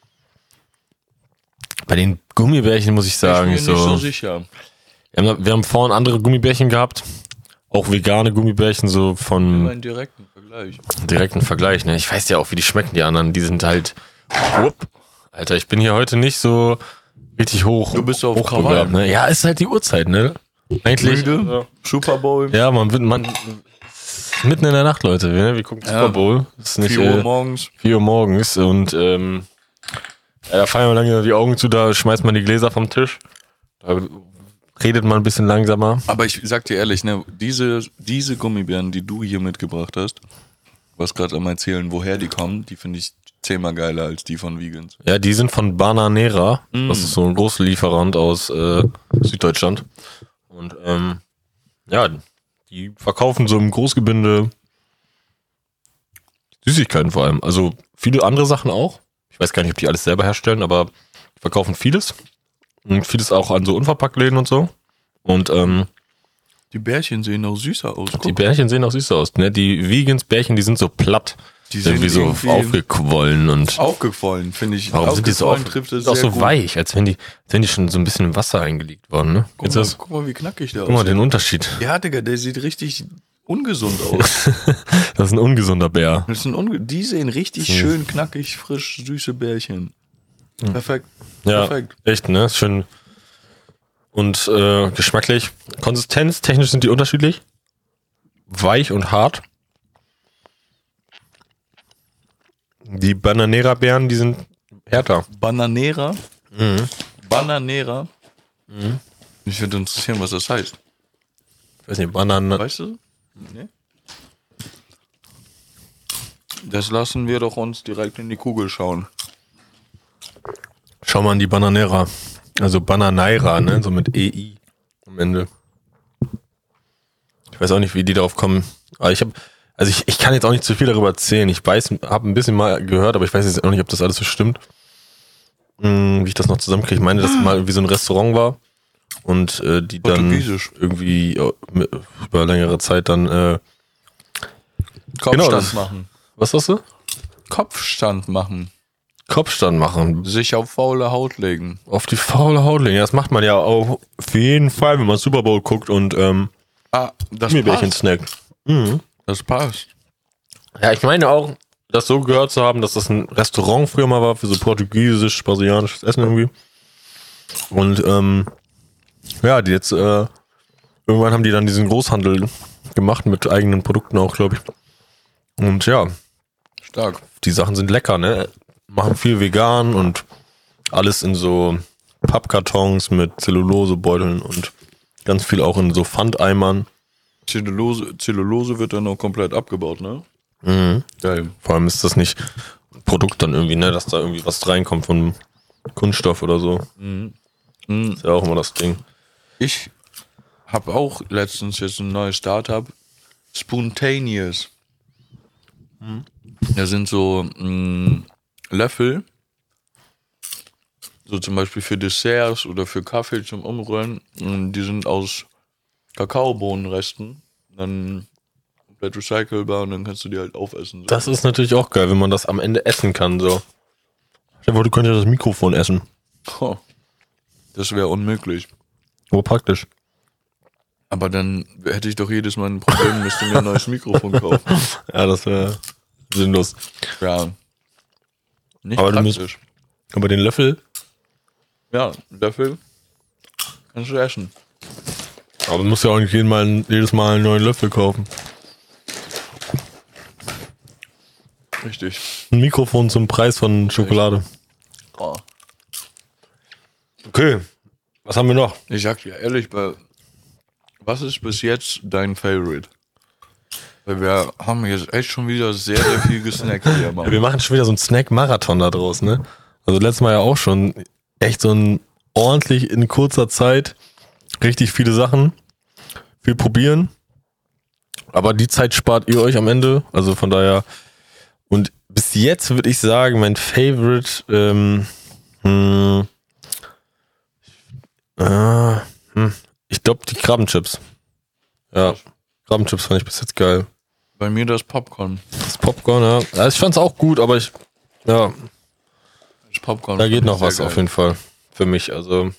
Bei den Gummibärchen muss ich sagen, ich ich bin so... nicht so sicher. Wir haben, wir haben vorhin andere Gummibärchen gehabt. Auch vegane Gummibärchen, so von Immer einen direkten Vergleich. direkten Vergleich, ne? Ich weiß ja auch, wie die schmecken, die anderen. Die sind halt... Upp. Alter, ich bin hier heute nicht so richtig hoch. Du bist auf hochbegabt, Krawall. ne? Ja, ist halt die Uhrzeit, ne? Eigentlich. Müde, Super Bowl, Ja, man wird, man, mitten in der Nacht, Leute, ne? Wir gucken Ja. Super Bowl. Das ist nicht, vier Uhr äh, morgens. vier Uhr morgens und, ähm, ja, da fallen wir lange die Augen zu, da schmeißt man die Gläser vom Tisch. Da redet man ein bisschen langsamer. Aber ich sag dir ehrlich, ne, diese, diese Gummibären, die du hier mitgebracht hast, was gerade am Erzählen, woher die kommen, die finde ich zehnmal geiler als die von Vegans. Ja, die sind von Bananera. Mm. Das ist so ein großer Lieferant aus äh, Süddeutschland. Und ähm, ja, die verkaufen so im Großgebinde Süßigkeiten vor allem. Also viele andere Sachen auch. Ich weiß gar nicht, ob die alles selber herstellen, aber die verkaufen vieles. Und vieles auch an so Unverpacktläden und so. Und ähm, Die Bärchen sehen auch süßer aus. die Guck, Bärchen sehen auch süß aus. Ne? Die Vegans-Bärchen, die sind so platt. die Irgendwie so irgendwie aufgequollen und aufgequollen, finde ich. warum sind die so auf, Aufgequollen trifft es auch sehr so gut. weich, als wenn die, als wenn die schon so ein bisschen im Wasser eingelegt worden, ne? Guck Jetzt mal, das, guck mal, wie knackig der guck mal aussieht. den Unterschied. Ja, Digga, der sieht richtig ungesund aus. Das ist ein ungesunder Bär. Das sind unge die sehen richtig Hm. schön knackig, frisch, süße Bärchen. Perfekt. Ja, Perfekt. echt, ne? Ist schön. Und äh, geschmacklich. Konsistenz, technisch sind die unterschiedlich. Weich und hart. Die Bananera-Beeren, die sind härter. Bananera. Mhm. Bananera. Mich würde interessieren, was das heißt. Ich weiß nicht, Bananen. Weißt du? Nee. Das lassen wir doch uns direkt in die Kugel schauen. Schau mal an die Bananera. Also Bananeira, ne? So mit E I am Ende. Ich weiß auch nicht, wie die darauf kommen. Aber ich habe, also ich, ich kann jetzt auch nicht zu viel darüber erzählen. Ich weiß, habe ein bisschen mal gehört, aber ich weiß jetzt auch nicht, ob das alles so stimmt. Hm, wie ich das noch zusammenkriege. Ich meine, dass mal irgendwie so ein Restaurant war und äh, die dann irgendwie äh, über längere Zeit dann äh, Kopfstand genau, das, machen. Was sagst du? Kopfstand machen. Kopfstand machen. Sich auf faule Haut legen. Auf die faule Haut legen. Ja, das macht man ja auch auf jeden Fall, wenn man Super Bowl guckt und ähm, ah, das Gummibärchen snackt. Mhm. Das passt. Ja, ich meine auch, das so gehört zu haben, dass das ein Restaurant früher mal war für so portugiesisch, brasilianisches Essen irgendwie. Und ähm, ja, die jetzt äh, irgendwann haben die dann diesen Großhandel gemacht mit eigenen Produkten auch, glaube ich. Und ja, stark. Die Sachen sind lecker, ne? Machen viel vegan und alles in so Pappkartons mit Zellulosebeuteln und ganz viel auch in so Pfandeimern. Zellulose, Zellulose wird dann auch komplett abgebaut, ne? Mhm. Geil. Vor allem ist das nicht ein Produkt dann irgendwie, ne? Dass da irgendwie was reinkommt von Kunststoff oder so. Mhm. Mhm. Ist ja auch immer das Ding. Ich habe auch letztens jetzt ein neues Startup. Spontaneous. Mhm. Da sind so mh, Löffel, so zum Beispiel für Desserts oder für Kaffee zum Umrühren. Und die sind aus Kakaobohnenresten. Dann komplett recycelbar und dann kannst du die halt aufessen. So. Das ist natürlich auch geil, wenn man das am Ende essen kann. So. Ich wollte, du könntest das Mikrofon essen. Oh, das wäre unmöglich. Oh, praktisch. Aber dann hätte ich doch jedes Mal ein Problem, müsste mir ein neues Mikrofon kaufen. Ja, das wäre sinnlos. Ja. Nicht aber praktisch. Du musst, aber den Löffel? Ja, Löffel kannst du essen. Aber du musst ja auch nicht jeden Mal, jedes Mal einen neuen Löffel kaufen. Richtig. Ein Mikrofon zum Preis von Schokolade. Oh. Okay, was haben wir noch? Ich sag dir ehrlich, was ist bis jetzt dein Favorite? Weil wir haben jetzt echt schon wieder sehr, sehr viel gesnackt hier. Ja, wir machen schon wieder so einen Snack-Marathon da draus, ne? Also letztes Mal ja auch schon echt so ein ordentlich in kurzer Zeit richtig viele Sachen, viel probieren. Aber die Zeit spart ihr euch am Ende. Also von daher. Und bis jetzt würde ich sagen, mein Favorite, ähm, hm, äh, hm, ich glaube die Krabbenchips. Ja, Krabbenchips fand ich bis jetzt geil. Bei mir das Popcorn. Das Popcorn, ja. Also ich fand's auch gut, aber ich, ja. Das Popcorn. Da geht noch was geil. auf jeden Fall für mich. Also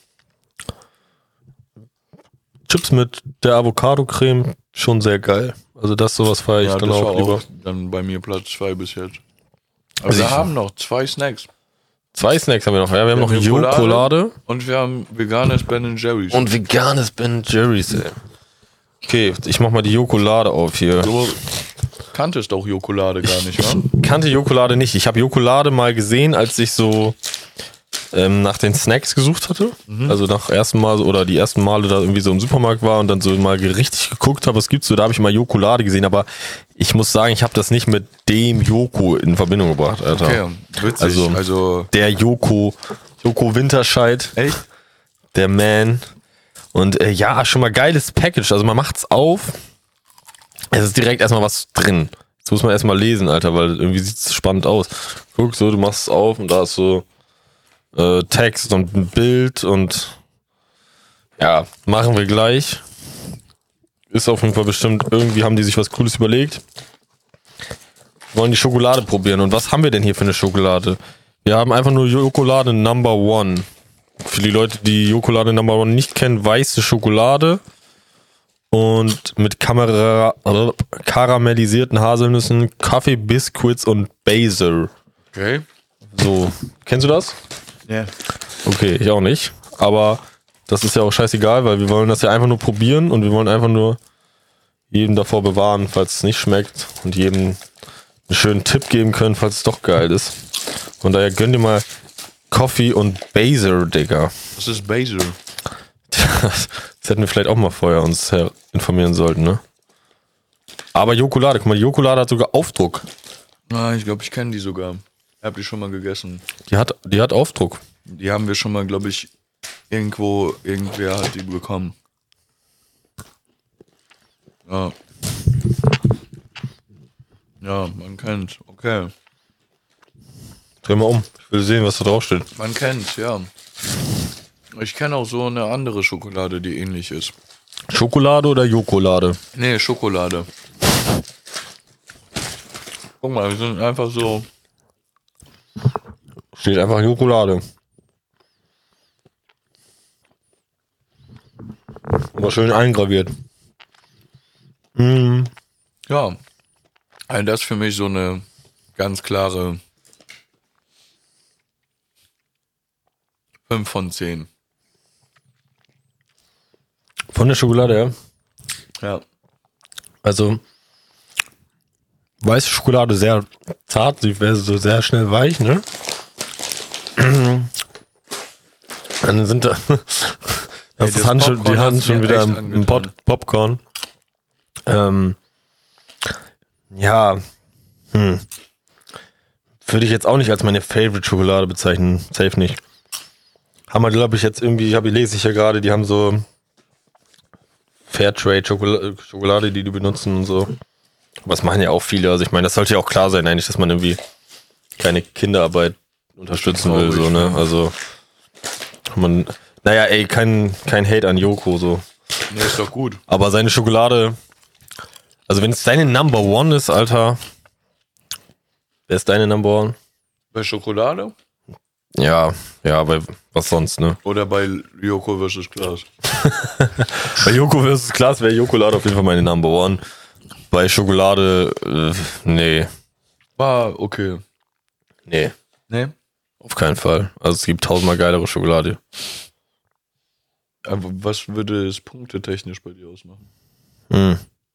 Chips mit der Avocado-Creme schon sehr geil. Also das sowas feiere ich ja, dann das auch war lieber. Auch dann bei mir Platz zwei bis jetzt. Aber Also wir ich- haben noch zwei Snacks. Zwei Snacks haben wir noch. Ja, wir haben Wir noch haben Jokolade. Jokolade Und wir haben veganes Ben Jerry's. und veganes Ben Jerry's, ey. Okay, ich mach mal die Jokolade auf hier. du kanntest auch Jokolade gar nicht, wa? Ich kannte Jokolade nicht. Ich habe Jokolade mal gesehen, als ich so ähm, nach den Snacks gesucht hatte. Mhm. Also nach ersten Mal so- oder die ersten Male da irgendwie so im Supermarkt war und dann so mal richtig geguckt habe, was gibt's so. Da habe ich mal Jokolade gesehen, aber ich muss sagen, ich habe das nicht mit dem Joko in Verbindung gebracht, Alter. Okay, witzig. Also- Also, Der Joko, Joko Winterscheid, echt? der Man. Und äh, ja, schon mal geiles Package. Also man macht's auf. Es ist direkt erstmal was drin. Jetzt muss man erstmal lesen, Alter, weil irgendwie sieht's spannend aus. Guck so, du machst es auf und da ist so äh, Text und ein Bild und ja, machen wir gleich. Ist auf jeden Fall bestimmt, irgendwie haben die sich was Cooles überlegt. Wollen die Schokolade probieren. Und was haben wir denn hier für eine Schokolade? Wir haben einfach nur Jokolade Number One. Für die Leute, die Jokolade Number One nicht kennen, weiße Schokolade und mit Kamera, äh, karamellisierten Haselnüssen, Kaffee, Biscuits und Basil. Okay. So, kennst du das? Ja. Okay, ich auch nicht. Aber das ist ja auch scheißegal, weil wir wollen das ja einfach nur probieren und wir wollen einfach nur jedem davor bewahren, falls es nicht schmeckt und jedem einen schönen Tipp geben können, falls es doch geil ist. Von daher gönn dir mal Coffee und Basil, Digga. Was ist Basil? Das hätten wir vielleicht auch mal vorher uns informieren sollten, ne? Aber Jokolade, guck mal, die Jokolade hat sogar Aufdruck. Ah, ich glaube, ich kenne die sogar. Ich habe die schon mal gegessen. Die hat, die hat Aufdruck. Die haben wir schon mal, glaube ich, irgendwo, irgendwer hat die bekommen. Ja. Ja, man kennt. Okay. Dreh mal um. Ich will sehen, was da drauf steht. Man kennt, ja. Ich kenne auch so eine andere Schokolade, die ähnlich ist. Schokolade oder Jokolade? Nee, Schokolade. Guck mal, wir sind einfach so. Steht einfach Jokolade. Aber schön eingraviert. Mm. Ja. Also das ist für mich so eine ganz klare fünf von zehn. Von der Schokolade, ja? Ja. Also, weiße Schokolade sehr zart, sie wäre so sehr schnell weich, ne? Dann sind da. Das, das das haben schon, die Popcorn hatten hat's schon mir wieder echt ein Pot, Popcorn. Ähm, ja. Hm. Würde ich jetzt auch nicht als meine Favorite Schokolade bezeichnen. Safe nicht. Haben wir, glaube ich, jetzt irgendwie, habe ich lese ich ja gerade, die haben so Fairtrade Schokolade, Schokolade, die die benutzen und so. Was machen ja auch viele. Also ich meine, das sollte ja auch klar sein, eigentlich, dass man irgendwie keine Kinderarbeit unterstützen will, so, ne? Also man, naja, ey, kein, kein Hate an Joko, so. Nee, ist doch gut. Aber seine Schokolade, also wenn es deine Number One ist, Alter, wer ist deine Number One? Bei Schokolade? Ja, ja, bei was sonst, ne? Oder bei Joko versus Klaas? Bei Joko versus Klaas wäre Jokolade auf jeden Fall meine Number One. Bei Schokolade, äh, nee. War okay. Nee, Nee? auf keinen Fall. Also es gibt tausendmal geilere Schokolade. Aber was würde es punktetechnisch bei dir ausmachen? Hm.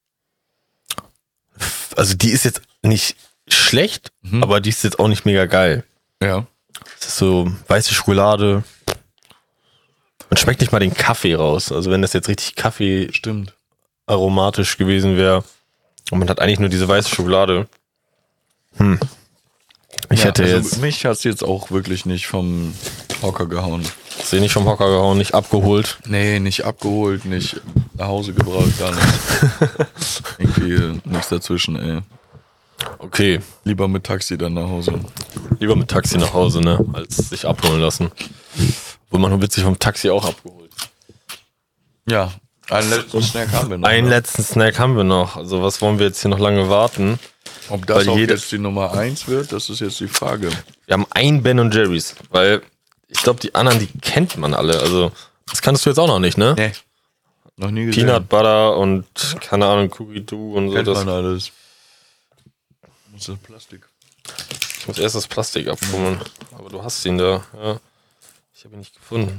Also die ist jetzt nicht schlecht, Mhm. aber die ist jetzt auch nicht mega geil. Ja. Es ist so weiße Schokolade. Man schmeckt nicht mal den Kaffee raus. Also wenn das jetzt richtig Kaffee Stimmt. aromatisch gewesen wäre und man hat eigentlich nur diese weiße Schokolade. Hm. Ich Ja, hätte also jetzt, mich hat es jetzt auch wirklich nicht vom Hocker gehauen. sie nicht vom Hocker gehauen, nicht abgeholt. Nee, nicht abgeholt, nicht nach Hause gebracht, gar nichts. Irgendwie nichts dazwischen, ey. Okay, Lieber mit Taxi dann nach Hause. lieber mit Taxi nach Hause, ne, als sich abholen lassen. Wo man wird sich vom Taxi auch abgeholt. Ja, einen letzten Snack haben wir noch. Einen ne? letzten Snack haben wir noch. Also was wollen wir jetzt hier noch lange warten? Ob das weil auch jeder- jetzt die Nummer eins wird, das ist jetzt die Frage. Wir haben ein Ben und Jerry's, weil ich glaube, die anderen, die kennt man alle. Also das kannst du jetzt auch noch nicht, ne? Nee. Noch nie gesehen. Peanut Butter und keine Ahnung, Cookie Doo und so. Kennt Das, man alles. Das ist Plastik. ich muss erst das Plastik abfummeln. Aber du hast ihn da. Ja. Ich habe ihn nicht gefunden.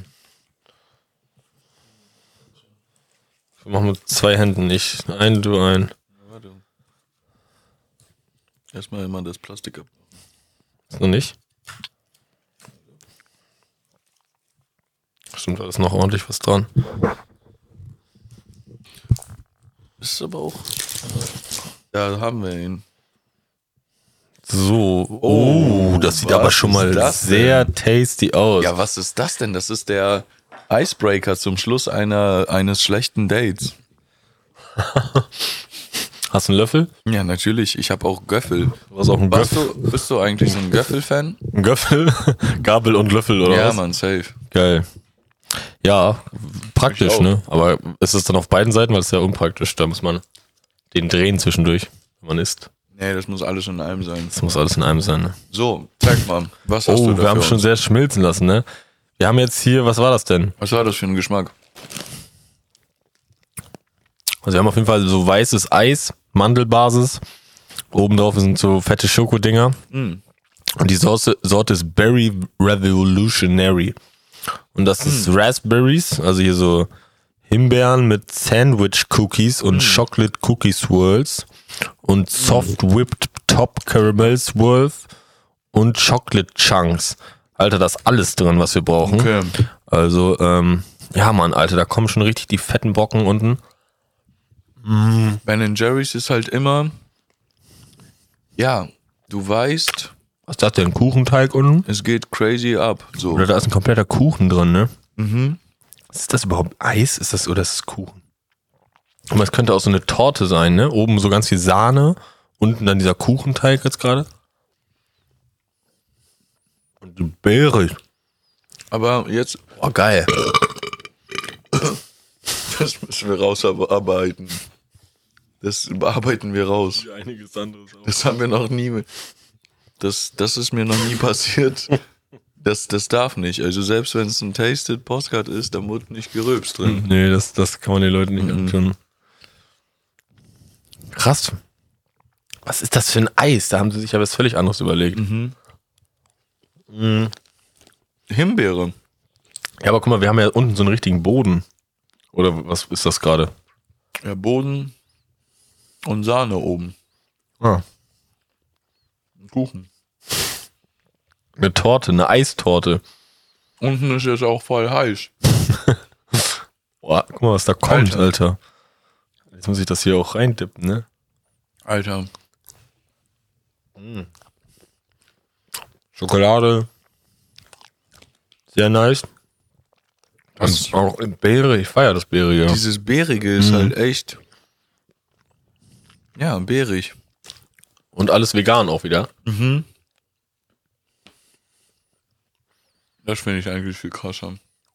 Wir machen mit zwei Händen. Ich ein, du ein. Warte. Erstmal immer das Plastik ab. Ist noch nicht? Stimmt, da ist noch ordentlich was dran. Ist aber auch. Da haben wir ihn. So, oh, das sieht was aber schon ist mal das sehr tasty aus. Ja, was ist das denn? Das ist der Icebreaker zum Schluss einer, eines schlechten Dates. Hast du einen Löffel? Ja, natürlich. Ich habe auch Göffel. Du hast auch einen Warst Göffel. du, bist du eigentlich so ein Göffel-Fan? Ein Göffel? Gabel und Löffel oder Ja, was? Mann, safe. Geil. Ja, praktisch, Ich auch. ne? Aber ist es dann auf beiden Seiten, weil es ist ja unpraktisch. Da muss man den drehen zwischendurch, wenn man isst. Nee, das muss alles in einem sein. Das muss alles in einem sein, ne? So, zeig mal. Was hast du Oh, da wir haben für schon uns? sehr schmilzen lassen, ne? Wir haben jetzt hier, was war das denn? Was war das für ein Geschmack? Also wir haben auf jeden Fall so weißes Eis, Mandelbasis. Oben drauf sind so fette Schokodinger. Mm. Und die Sorte, Sorte ist Berry Revolutionary. Und das ist Raspberries, also hier so Himbeeren mit Sandwich Cookies und Chocolate Cookie Swirls und Soft Whipped Top Caramel Swirls und Chocolate Chunks. Alter, da ist alles drin, was wir brauchen. Okay. Also, ähm, ja, Mann, Alter, da kommen schon richtig die fetten Brocken unten. Ben Jerry's ist halt immer, ja, du weißt, Was ist das denn? Kuchenteig unten? es geht crazy ab. So. Oder da ist ein kompletter Kuchen drin, ne? Mhm. Ist das überhaupt Eis? Ist das oder ist das Kuchen? Aber es könnte auch so eine Torte sein, ne? Oben so ganz viel Sahne, unten dann dieser Kuchenteig jetzt gerade. Und so beerig. Aber jetzt, Oh, geil. das müssen wir rausarbeiten. Das bearbeiten wir raus. Einiges anderes auch. Das haben wir noch nie. mit- Das, das ist mir noch nie passiert. Das, das darf nicht. Also selbst wenn es ein Tasted Postcard ist, da wird nicht gerülpst drin. Nee, das, das kann man den Leuten nicht antun. Krass. Was ist das für ein Eis? Da haben sie sich ja was völlig anderes überlegt. Himbeere. Ja, aber guck mal, wir haben ja unten so einen richtigen Boden. Oder was ist das gerade? Ja, Boden und Sahne oben. Ah. Kuchen. Eine Torte, eine Eistorte. Unten ist jetzt auch voll heiß. Boah, guck mal, was da kommt, Alter. Alter. Jetzt muss ich das hier auch reindippen, ne? Alter. Schokolade. Sehr nice. Das- Und auch Beere, ich feiere das Beere, ja. Dieses Beerige ist Mhm. halt echt. Ja, beerig. Und alles vegan auch wieder. Mhm. Das finde ich eigentlich viel krasser.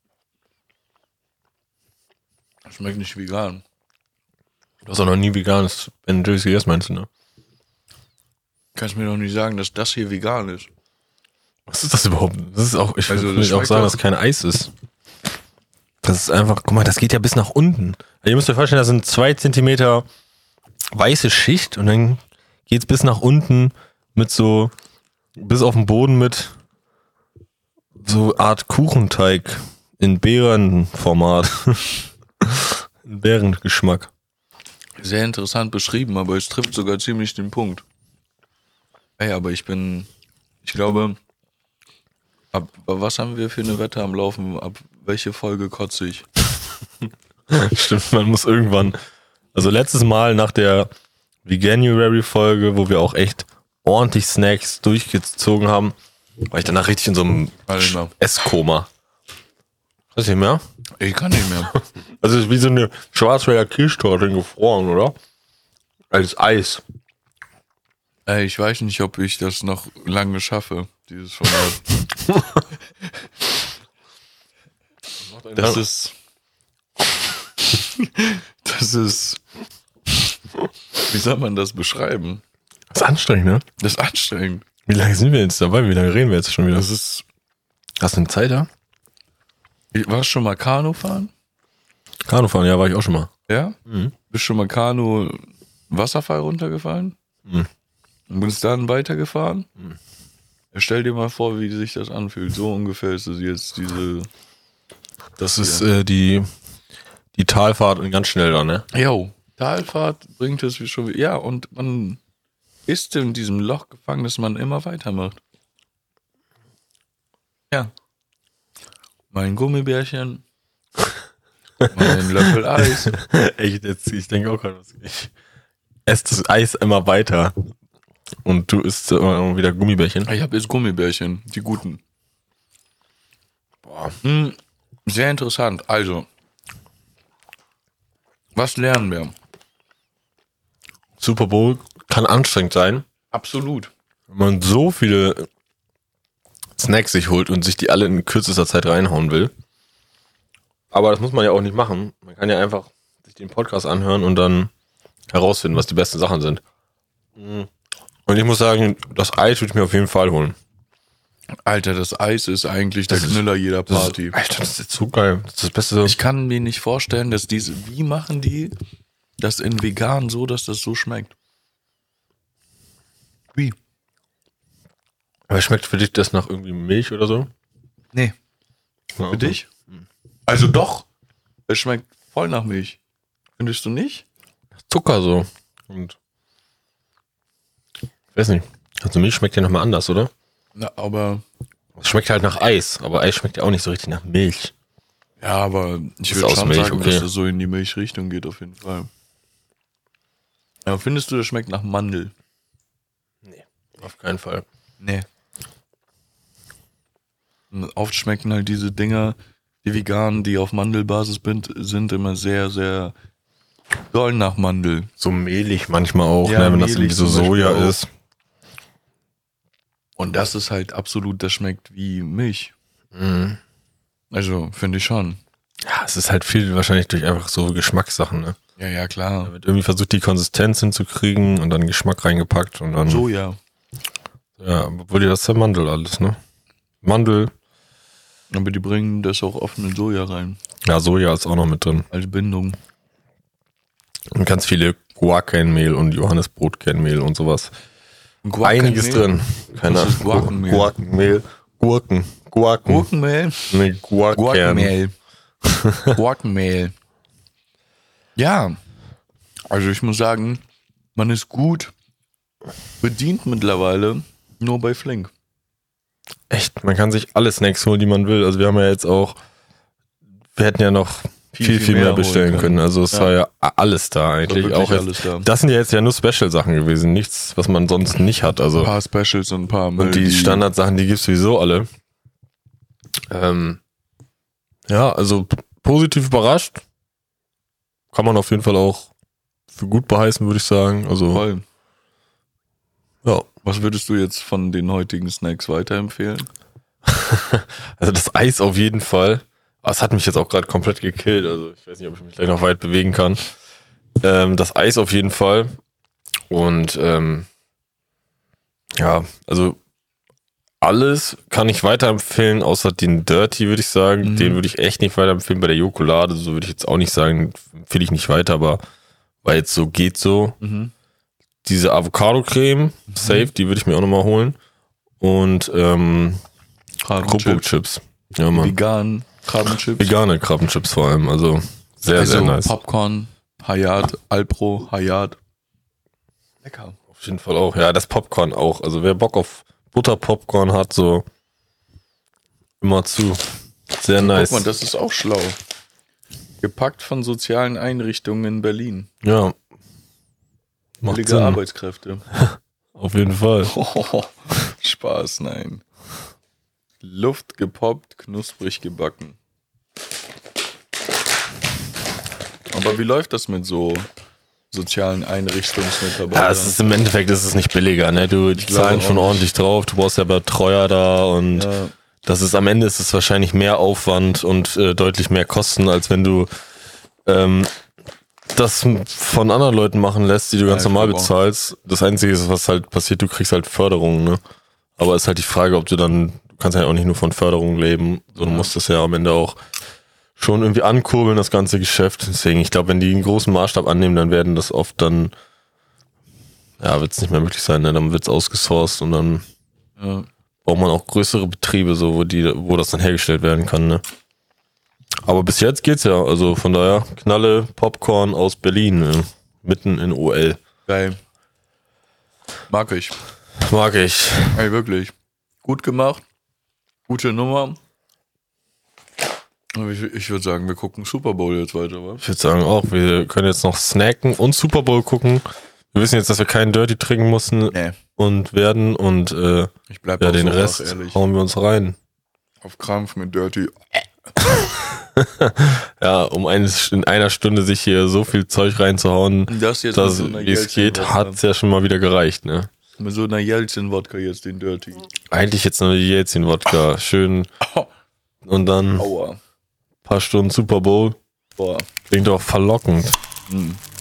Das schmeckt nicht vegan. Du hast auch noch nie veganes Ben Jerry's gegessen, meinst du, ne? Kannst mir doch nicht sagen, dass das hier vegan ist. Was ist das überhaupt? Das ist auch, ich Also, würde das nicht auch schmeckt sagen, doch- dass es kein Eis ist. Das ist einfach, guck mal, das geht ja bis nach unten. Also ihr müsst euch vorstellen, da sind zwei Zentimeter weiße Schicht und dann geht's bis nach unten mit so, bis auf den Boden mit so Art Kuchenteig in Beerenformat. In Beerengeschmack. Sehr interessant beschrieben, aber es trifft sogar ziemlich den Punkt. Ey, aber ich bin, ich glaube, ab was haben wir für eine Wette am Laufen? Ab welche Folge kotze ich? Stimmt, man muss irgendwann, also letztes Mal nach der Veganuary-Folge, wo wir auch echt ordentlich Snacks durchgezogen haben, war ich danach richtig in so einem Warte mal. Esskoma. Weiß nicht mehr? Ich kann nicht mehr. Also es ist wie so eine Schwarzwälder Kirschtorte gefroren, oder? Als Eis. Ey, ich weiß nicht, ob ich das noch lange schaffe, dieses Format. Das ist. Das ist. Wie soll man das beschreiben? Das ist anstrengend, ne? Das ist anstrengend. Wie lange sind wir jetzt dabei? Wie lange reden wir jetzt schon wieder? Das ist. Hast du eine Zeit da? Warst du schon mal Kanu fahren? Kanufahren, ja, war ich auch schon mal. Ja? Mhm. Bist schon mal Kanu Wasserfall runtergefallen? Mhm. Und bist dann weitergefahren? Mhm. Stell dir mal vor, wie sich das anfühlt. So ungefähr ist es jetzt diese. Das ist äh, die, die Talfahrt und ganz schnell da, ne? Jo, Talfahrt bringt es wie schon. Ja, und man ist in diesem Loch gefangen, dass man immer weitermacht. Ja. Mein Gummibärchen. Mein Löffel Eis. Echt, jetzt, ich denke auch gerade, was ich esse das Eis immer weiter. Und du isst immer wieder Gummibärchen. Ich habe jetzt Gummibärchen, die guten. Boah. Hm, sehr interessant. Also, was lernen wir? Super Bowl kann anstrengend sein, Absolut. wenn man so viele Snacks sich holt und sich die alle in kürzester Zeit reinhauen will. Aber das muss man ja auch nicht machen. Man kann ja einfach sich den Podcast anhören und dann herausfinden, was die besten Sachen sind. Und ich muss sagen, das Eis würde ich mir auf jeden Fall holen. Alter, das Eis ist eigentlich der Das ist- Knüller jeder Das Party. ist, Alter, das ist jetzt so geil. Das ist das Beste. Ich kann mir nicht vorstellen, dass diese, wie machen die das in vegan so, dass das so schmeckt? Wie? Aber schmeckt für dich das nach irgendwie Milch oder so? Nee. Ja, Für dich? Also doch. Es schmeckt voll nach Milch. Findest du nicht? Zucker so. Und ich weiß nicht. Also Milch schmeckt ja nochmal anders, oder? Na, aber. Es schmeckt halt nach Eis, aber Eis schmeckt ja auch nicht so richtig nach Milch. Ja, aber ich Ist würde aus schon Milch, sagen, okay. dass das so in die Milchrichtung geht, auf jeden Fall. Aber findest du, das schmeckt nach Mandel? Auf keinen Fall. Nee. Oft schmecken halt diese Dinger, die veganen, die auf Mandelbasis sind, sind immer sehr, sehr Soll nach Mandel. So mehlig manchmal auch, Ja, ne, wenn das mehlig irgendwie so zum Beispiel Soja auch. ist. Und das ist halt absolut, das schmeckt wie Milch. Mhm. Also, finde ich schon. Ja, es ist halt viel wahrscheinlich durch einfach so Geschmackssachen, ne? Ja, ja, klar. Da wird irgendwie versucht, die Konsistenz hinzukriegen und dann Geschmack reingepackt und dann. Soja. Ja, obwohl ja das ist ja Mandel alles, ne? Mandel. Aber die bringen das auch oft mit Soja rein. Ja, Soja ist auch noch mit drin. Als Bindung. Und ganz viele Guarkernmehl und Johannesbrotkernmehl und sowas. Einiges drin. Keine Das ist Guarkenmehl. Guarkenmehl. Gurken. Gurken. Gurkenmehl? Ne, Guarkern. Gurkenmehl. Gurkenmehl. Ja. Also ich muss sagen, man ist gut bedient mittlerweile nur bei Flink. Echt, man kann sich alle Snacks holen, die man will. Also wir haben ja jetzt auch, wir hätten ja noch viel, viel, viel mehr, mehr bestellen können. können. Also es Ja. war ja alles da eigentlich. War Auch jetzt, alles da. Das sind ja jetzt ja nur Special-Sachen gewesen, nichts, was man sonst nicht hat. Also Ein paar Specials und ein paar Müll, und die Standardsachen, die gibt's sowieso alle. Ähm, ja, also p- positiv überrascht. Kann man auf jeden Fall auch für gut beheißen, würde ich sagen. Also Voll. ja. Was würdest du jetzt von den heutigen Snacks weiterempfehlen? Also das Eis auf jeden Fall. Aber es hat mich jetzt auch gerade komplett gekillt. Also ich weiß nicht, ob ich mich gleich noch weit bewegen kann. Ähm, das Eis auf jeden Fall. Und ähm, ja, also alles kann ich weiterempfehlen, außer den Dirty, würde ich sagen. Mhm. Den würde ich echt nicht weiterempfehlen. Bei der Jokolade, so würde ich jetzt auch nicht sagen, empfehle ich nicht weiter, aber weil jetzt so geht so. Mhm. Diese Avocado-Creme, safe, die würde ich mir auch nochmal holen. Und ähm, Krabbenchips. Ja, Mann. Vegan Krabbenchips. Vegane Krabbenchips vor allem, also sehr, also sehr nice. Popcorn, Hayat, Alpro, Hayat. Lecker. Auf jeden Fall auch. Ja, das Popcorn auch. Also wer Bock auf Butterpopcorn hat, so immer zu. Sehr nice. Guck mal, das ist auch schlau. Gepackt von sozialen Einrichtungen in Berlin. Ja. Macht Billige Sinn. Arbeitskräfte. Auf jeden Fall. Oh, Spaß, nein. Luft gepoppt, knusprig gebacken. Aber wie läuft das mit so sozialen Einrichtungsmitarbeitern? Ja, es ist im Endeffekt ist es nicht billiger, ne? Du, die glaube zahlen auch schon nicht. ordentlich drauf, du brauchst ja Betreuer da und Ja. das ist am Ende ist es wahrscheinlich mehr Aufwand und äh, deutlich mehr Kosten, als wenn du ähm, das von anderen Leuten machen lässt, die du ganz Ja, ich normal glaub auch. bezahlst. Das Einzige ist, was halt passiert, du kriegst halt Förderung, ne? Aber ist halt die Frage, ob du dann, du kannst ja auch nicht nur von Förderung leben, sondern Ja. musst das ja am Ende auch schon irgendwie ankurbeln, das ganze Geschäft. Deswegen, ich glaube, wenn die einen großen Maßstab annehmen, dann werden das oft dann, ja, wird es nicht mehr möglich sein, ne? Dann wird es ausgesourced und dann Ja. braucht man auch größere Betriebe, so, wo die, wo das dann hergestellt werden kann, ne? Aber bis jetzt geht's ja, also von daher, Knalle Popcorn aus Berlin, ne? Mitten in O L. Geil. Mag ich. Mag ich. Ey, wirklich. Gut gemacht. Gute Nummer. Aber Ich, ich würde sagen, wir gucken Super Bowl jetzt weiter, wa? Ich würde sagen auch, wir können jetzt noch snacken und Super Bowl gucken. Wir wissen jetzt, dass wir keinen Dirty trinken mussten Nee. und werden und äh, Ich bleib ja, auch den so Rest wach, ehrlich. hauen wir uns rein. Auf Krampf mit Dirty. Ja, um eine, in einer Stunde sich hier so viel Zeug reinzuhauen, Das jetzt dass, mit so einer wie es geht, Jelzin-Wodka. hat's ja schon mal wieder gereicht, ne? Mit so einer Jelzin-Wodka jetzt den Dirty. Eigentlich jetzt noch die Jelzin-Wodka. Schön. Und dann ein Aua. paar Stunden Super Bowl. Boah. Klingt doch verlockend. Hm.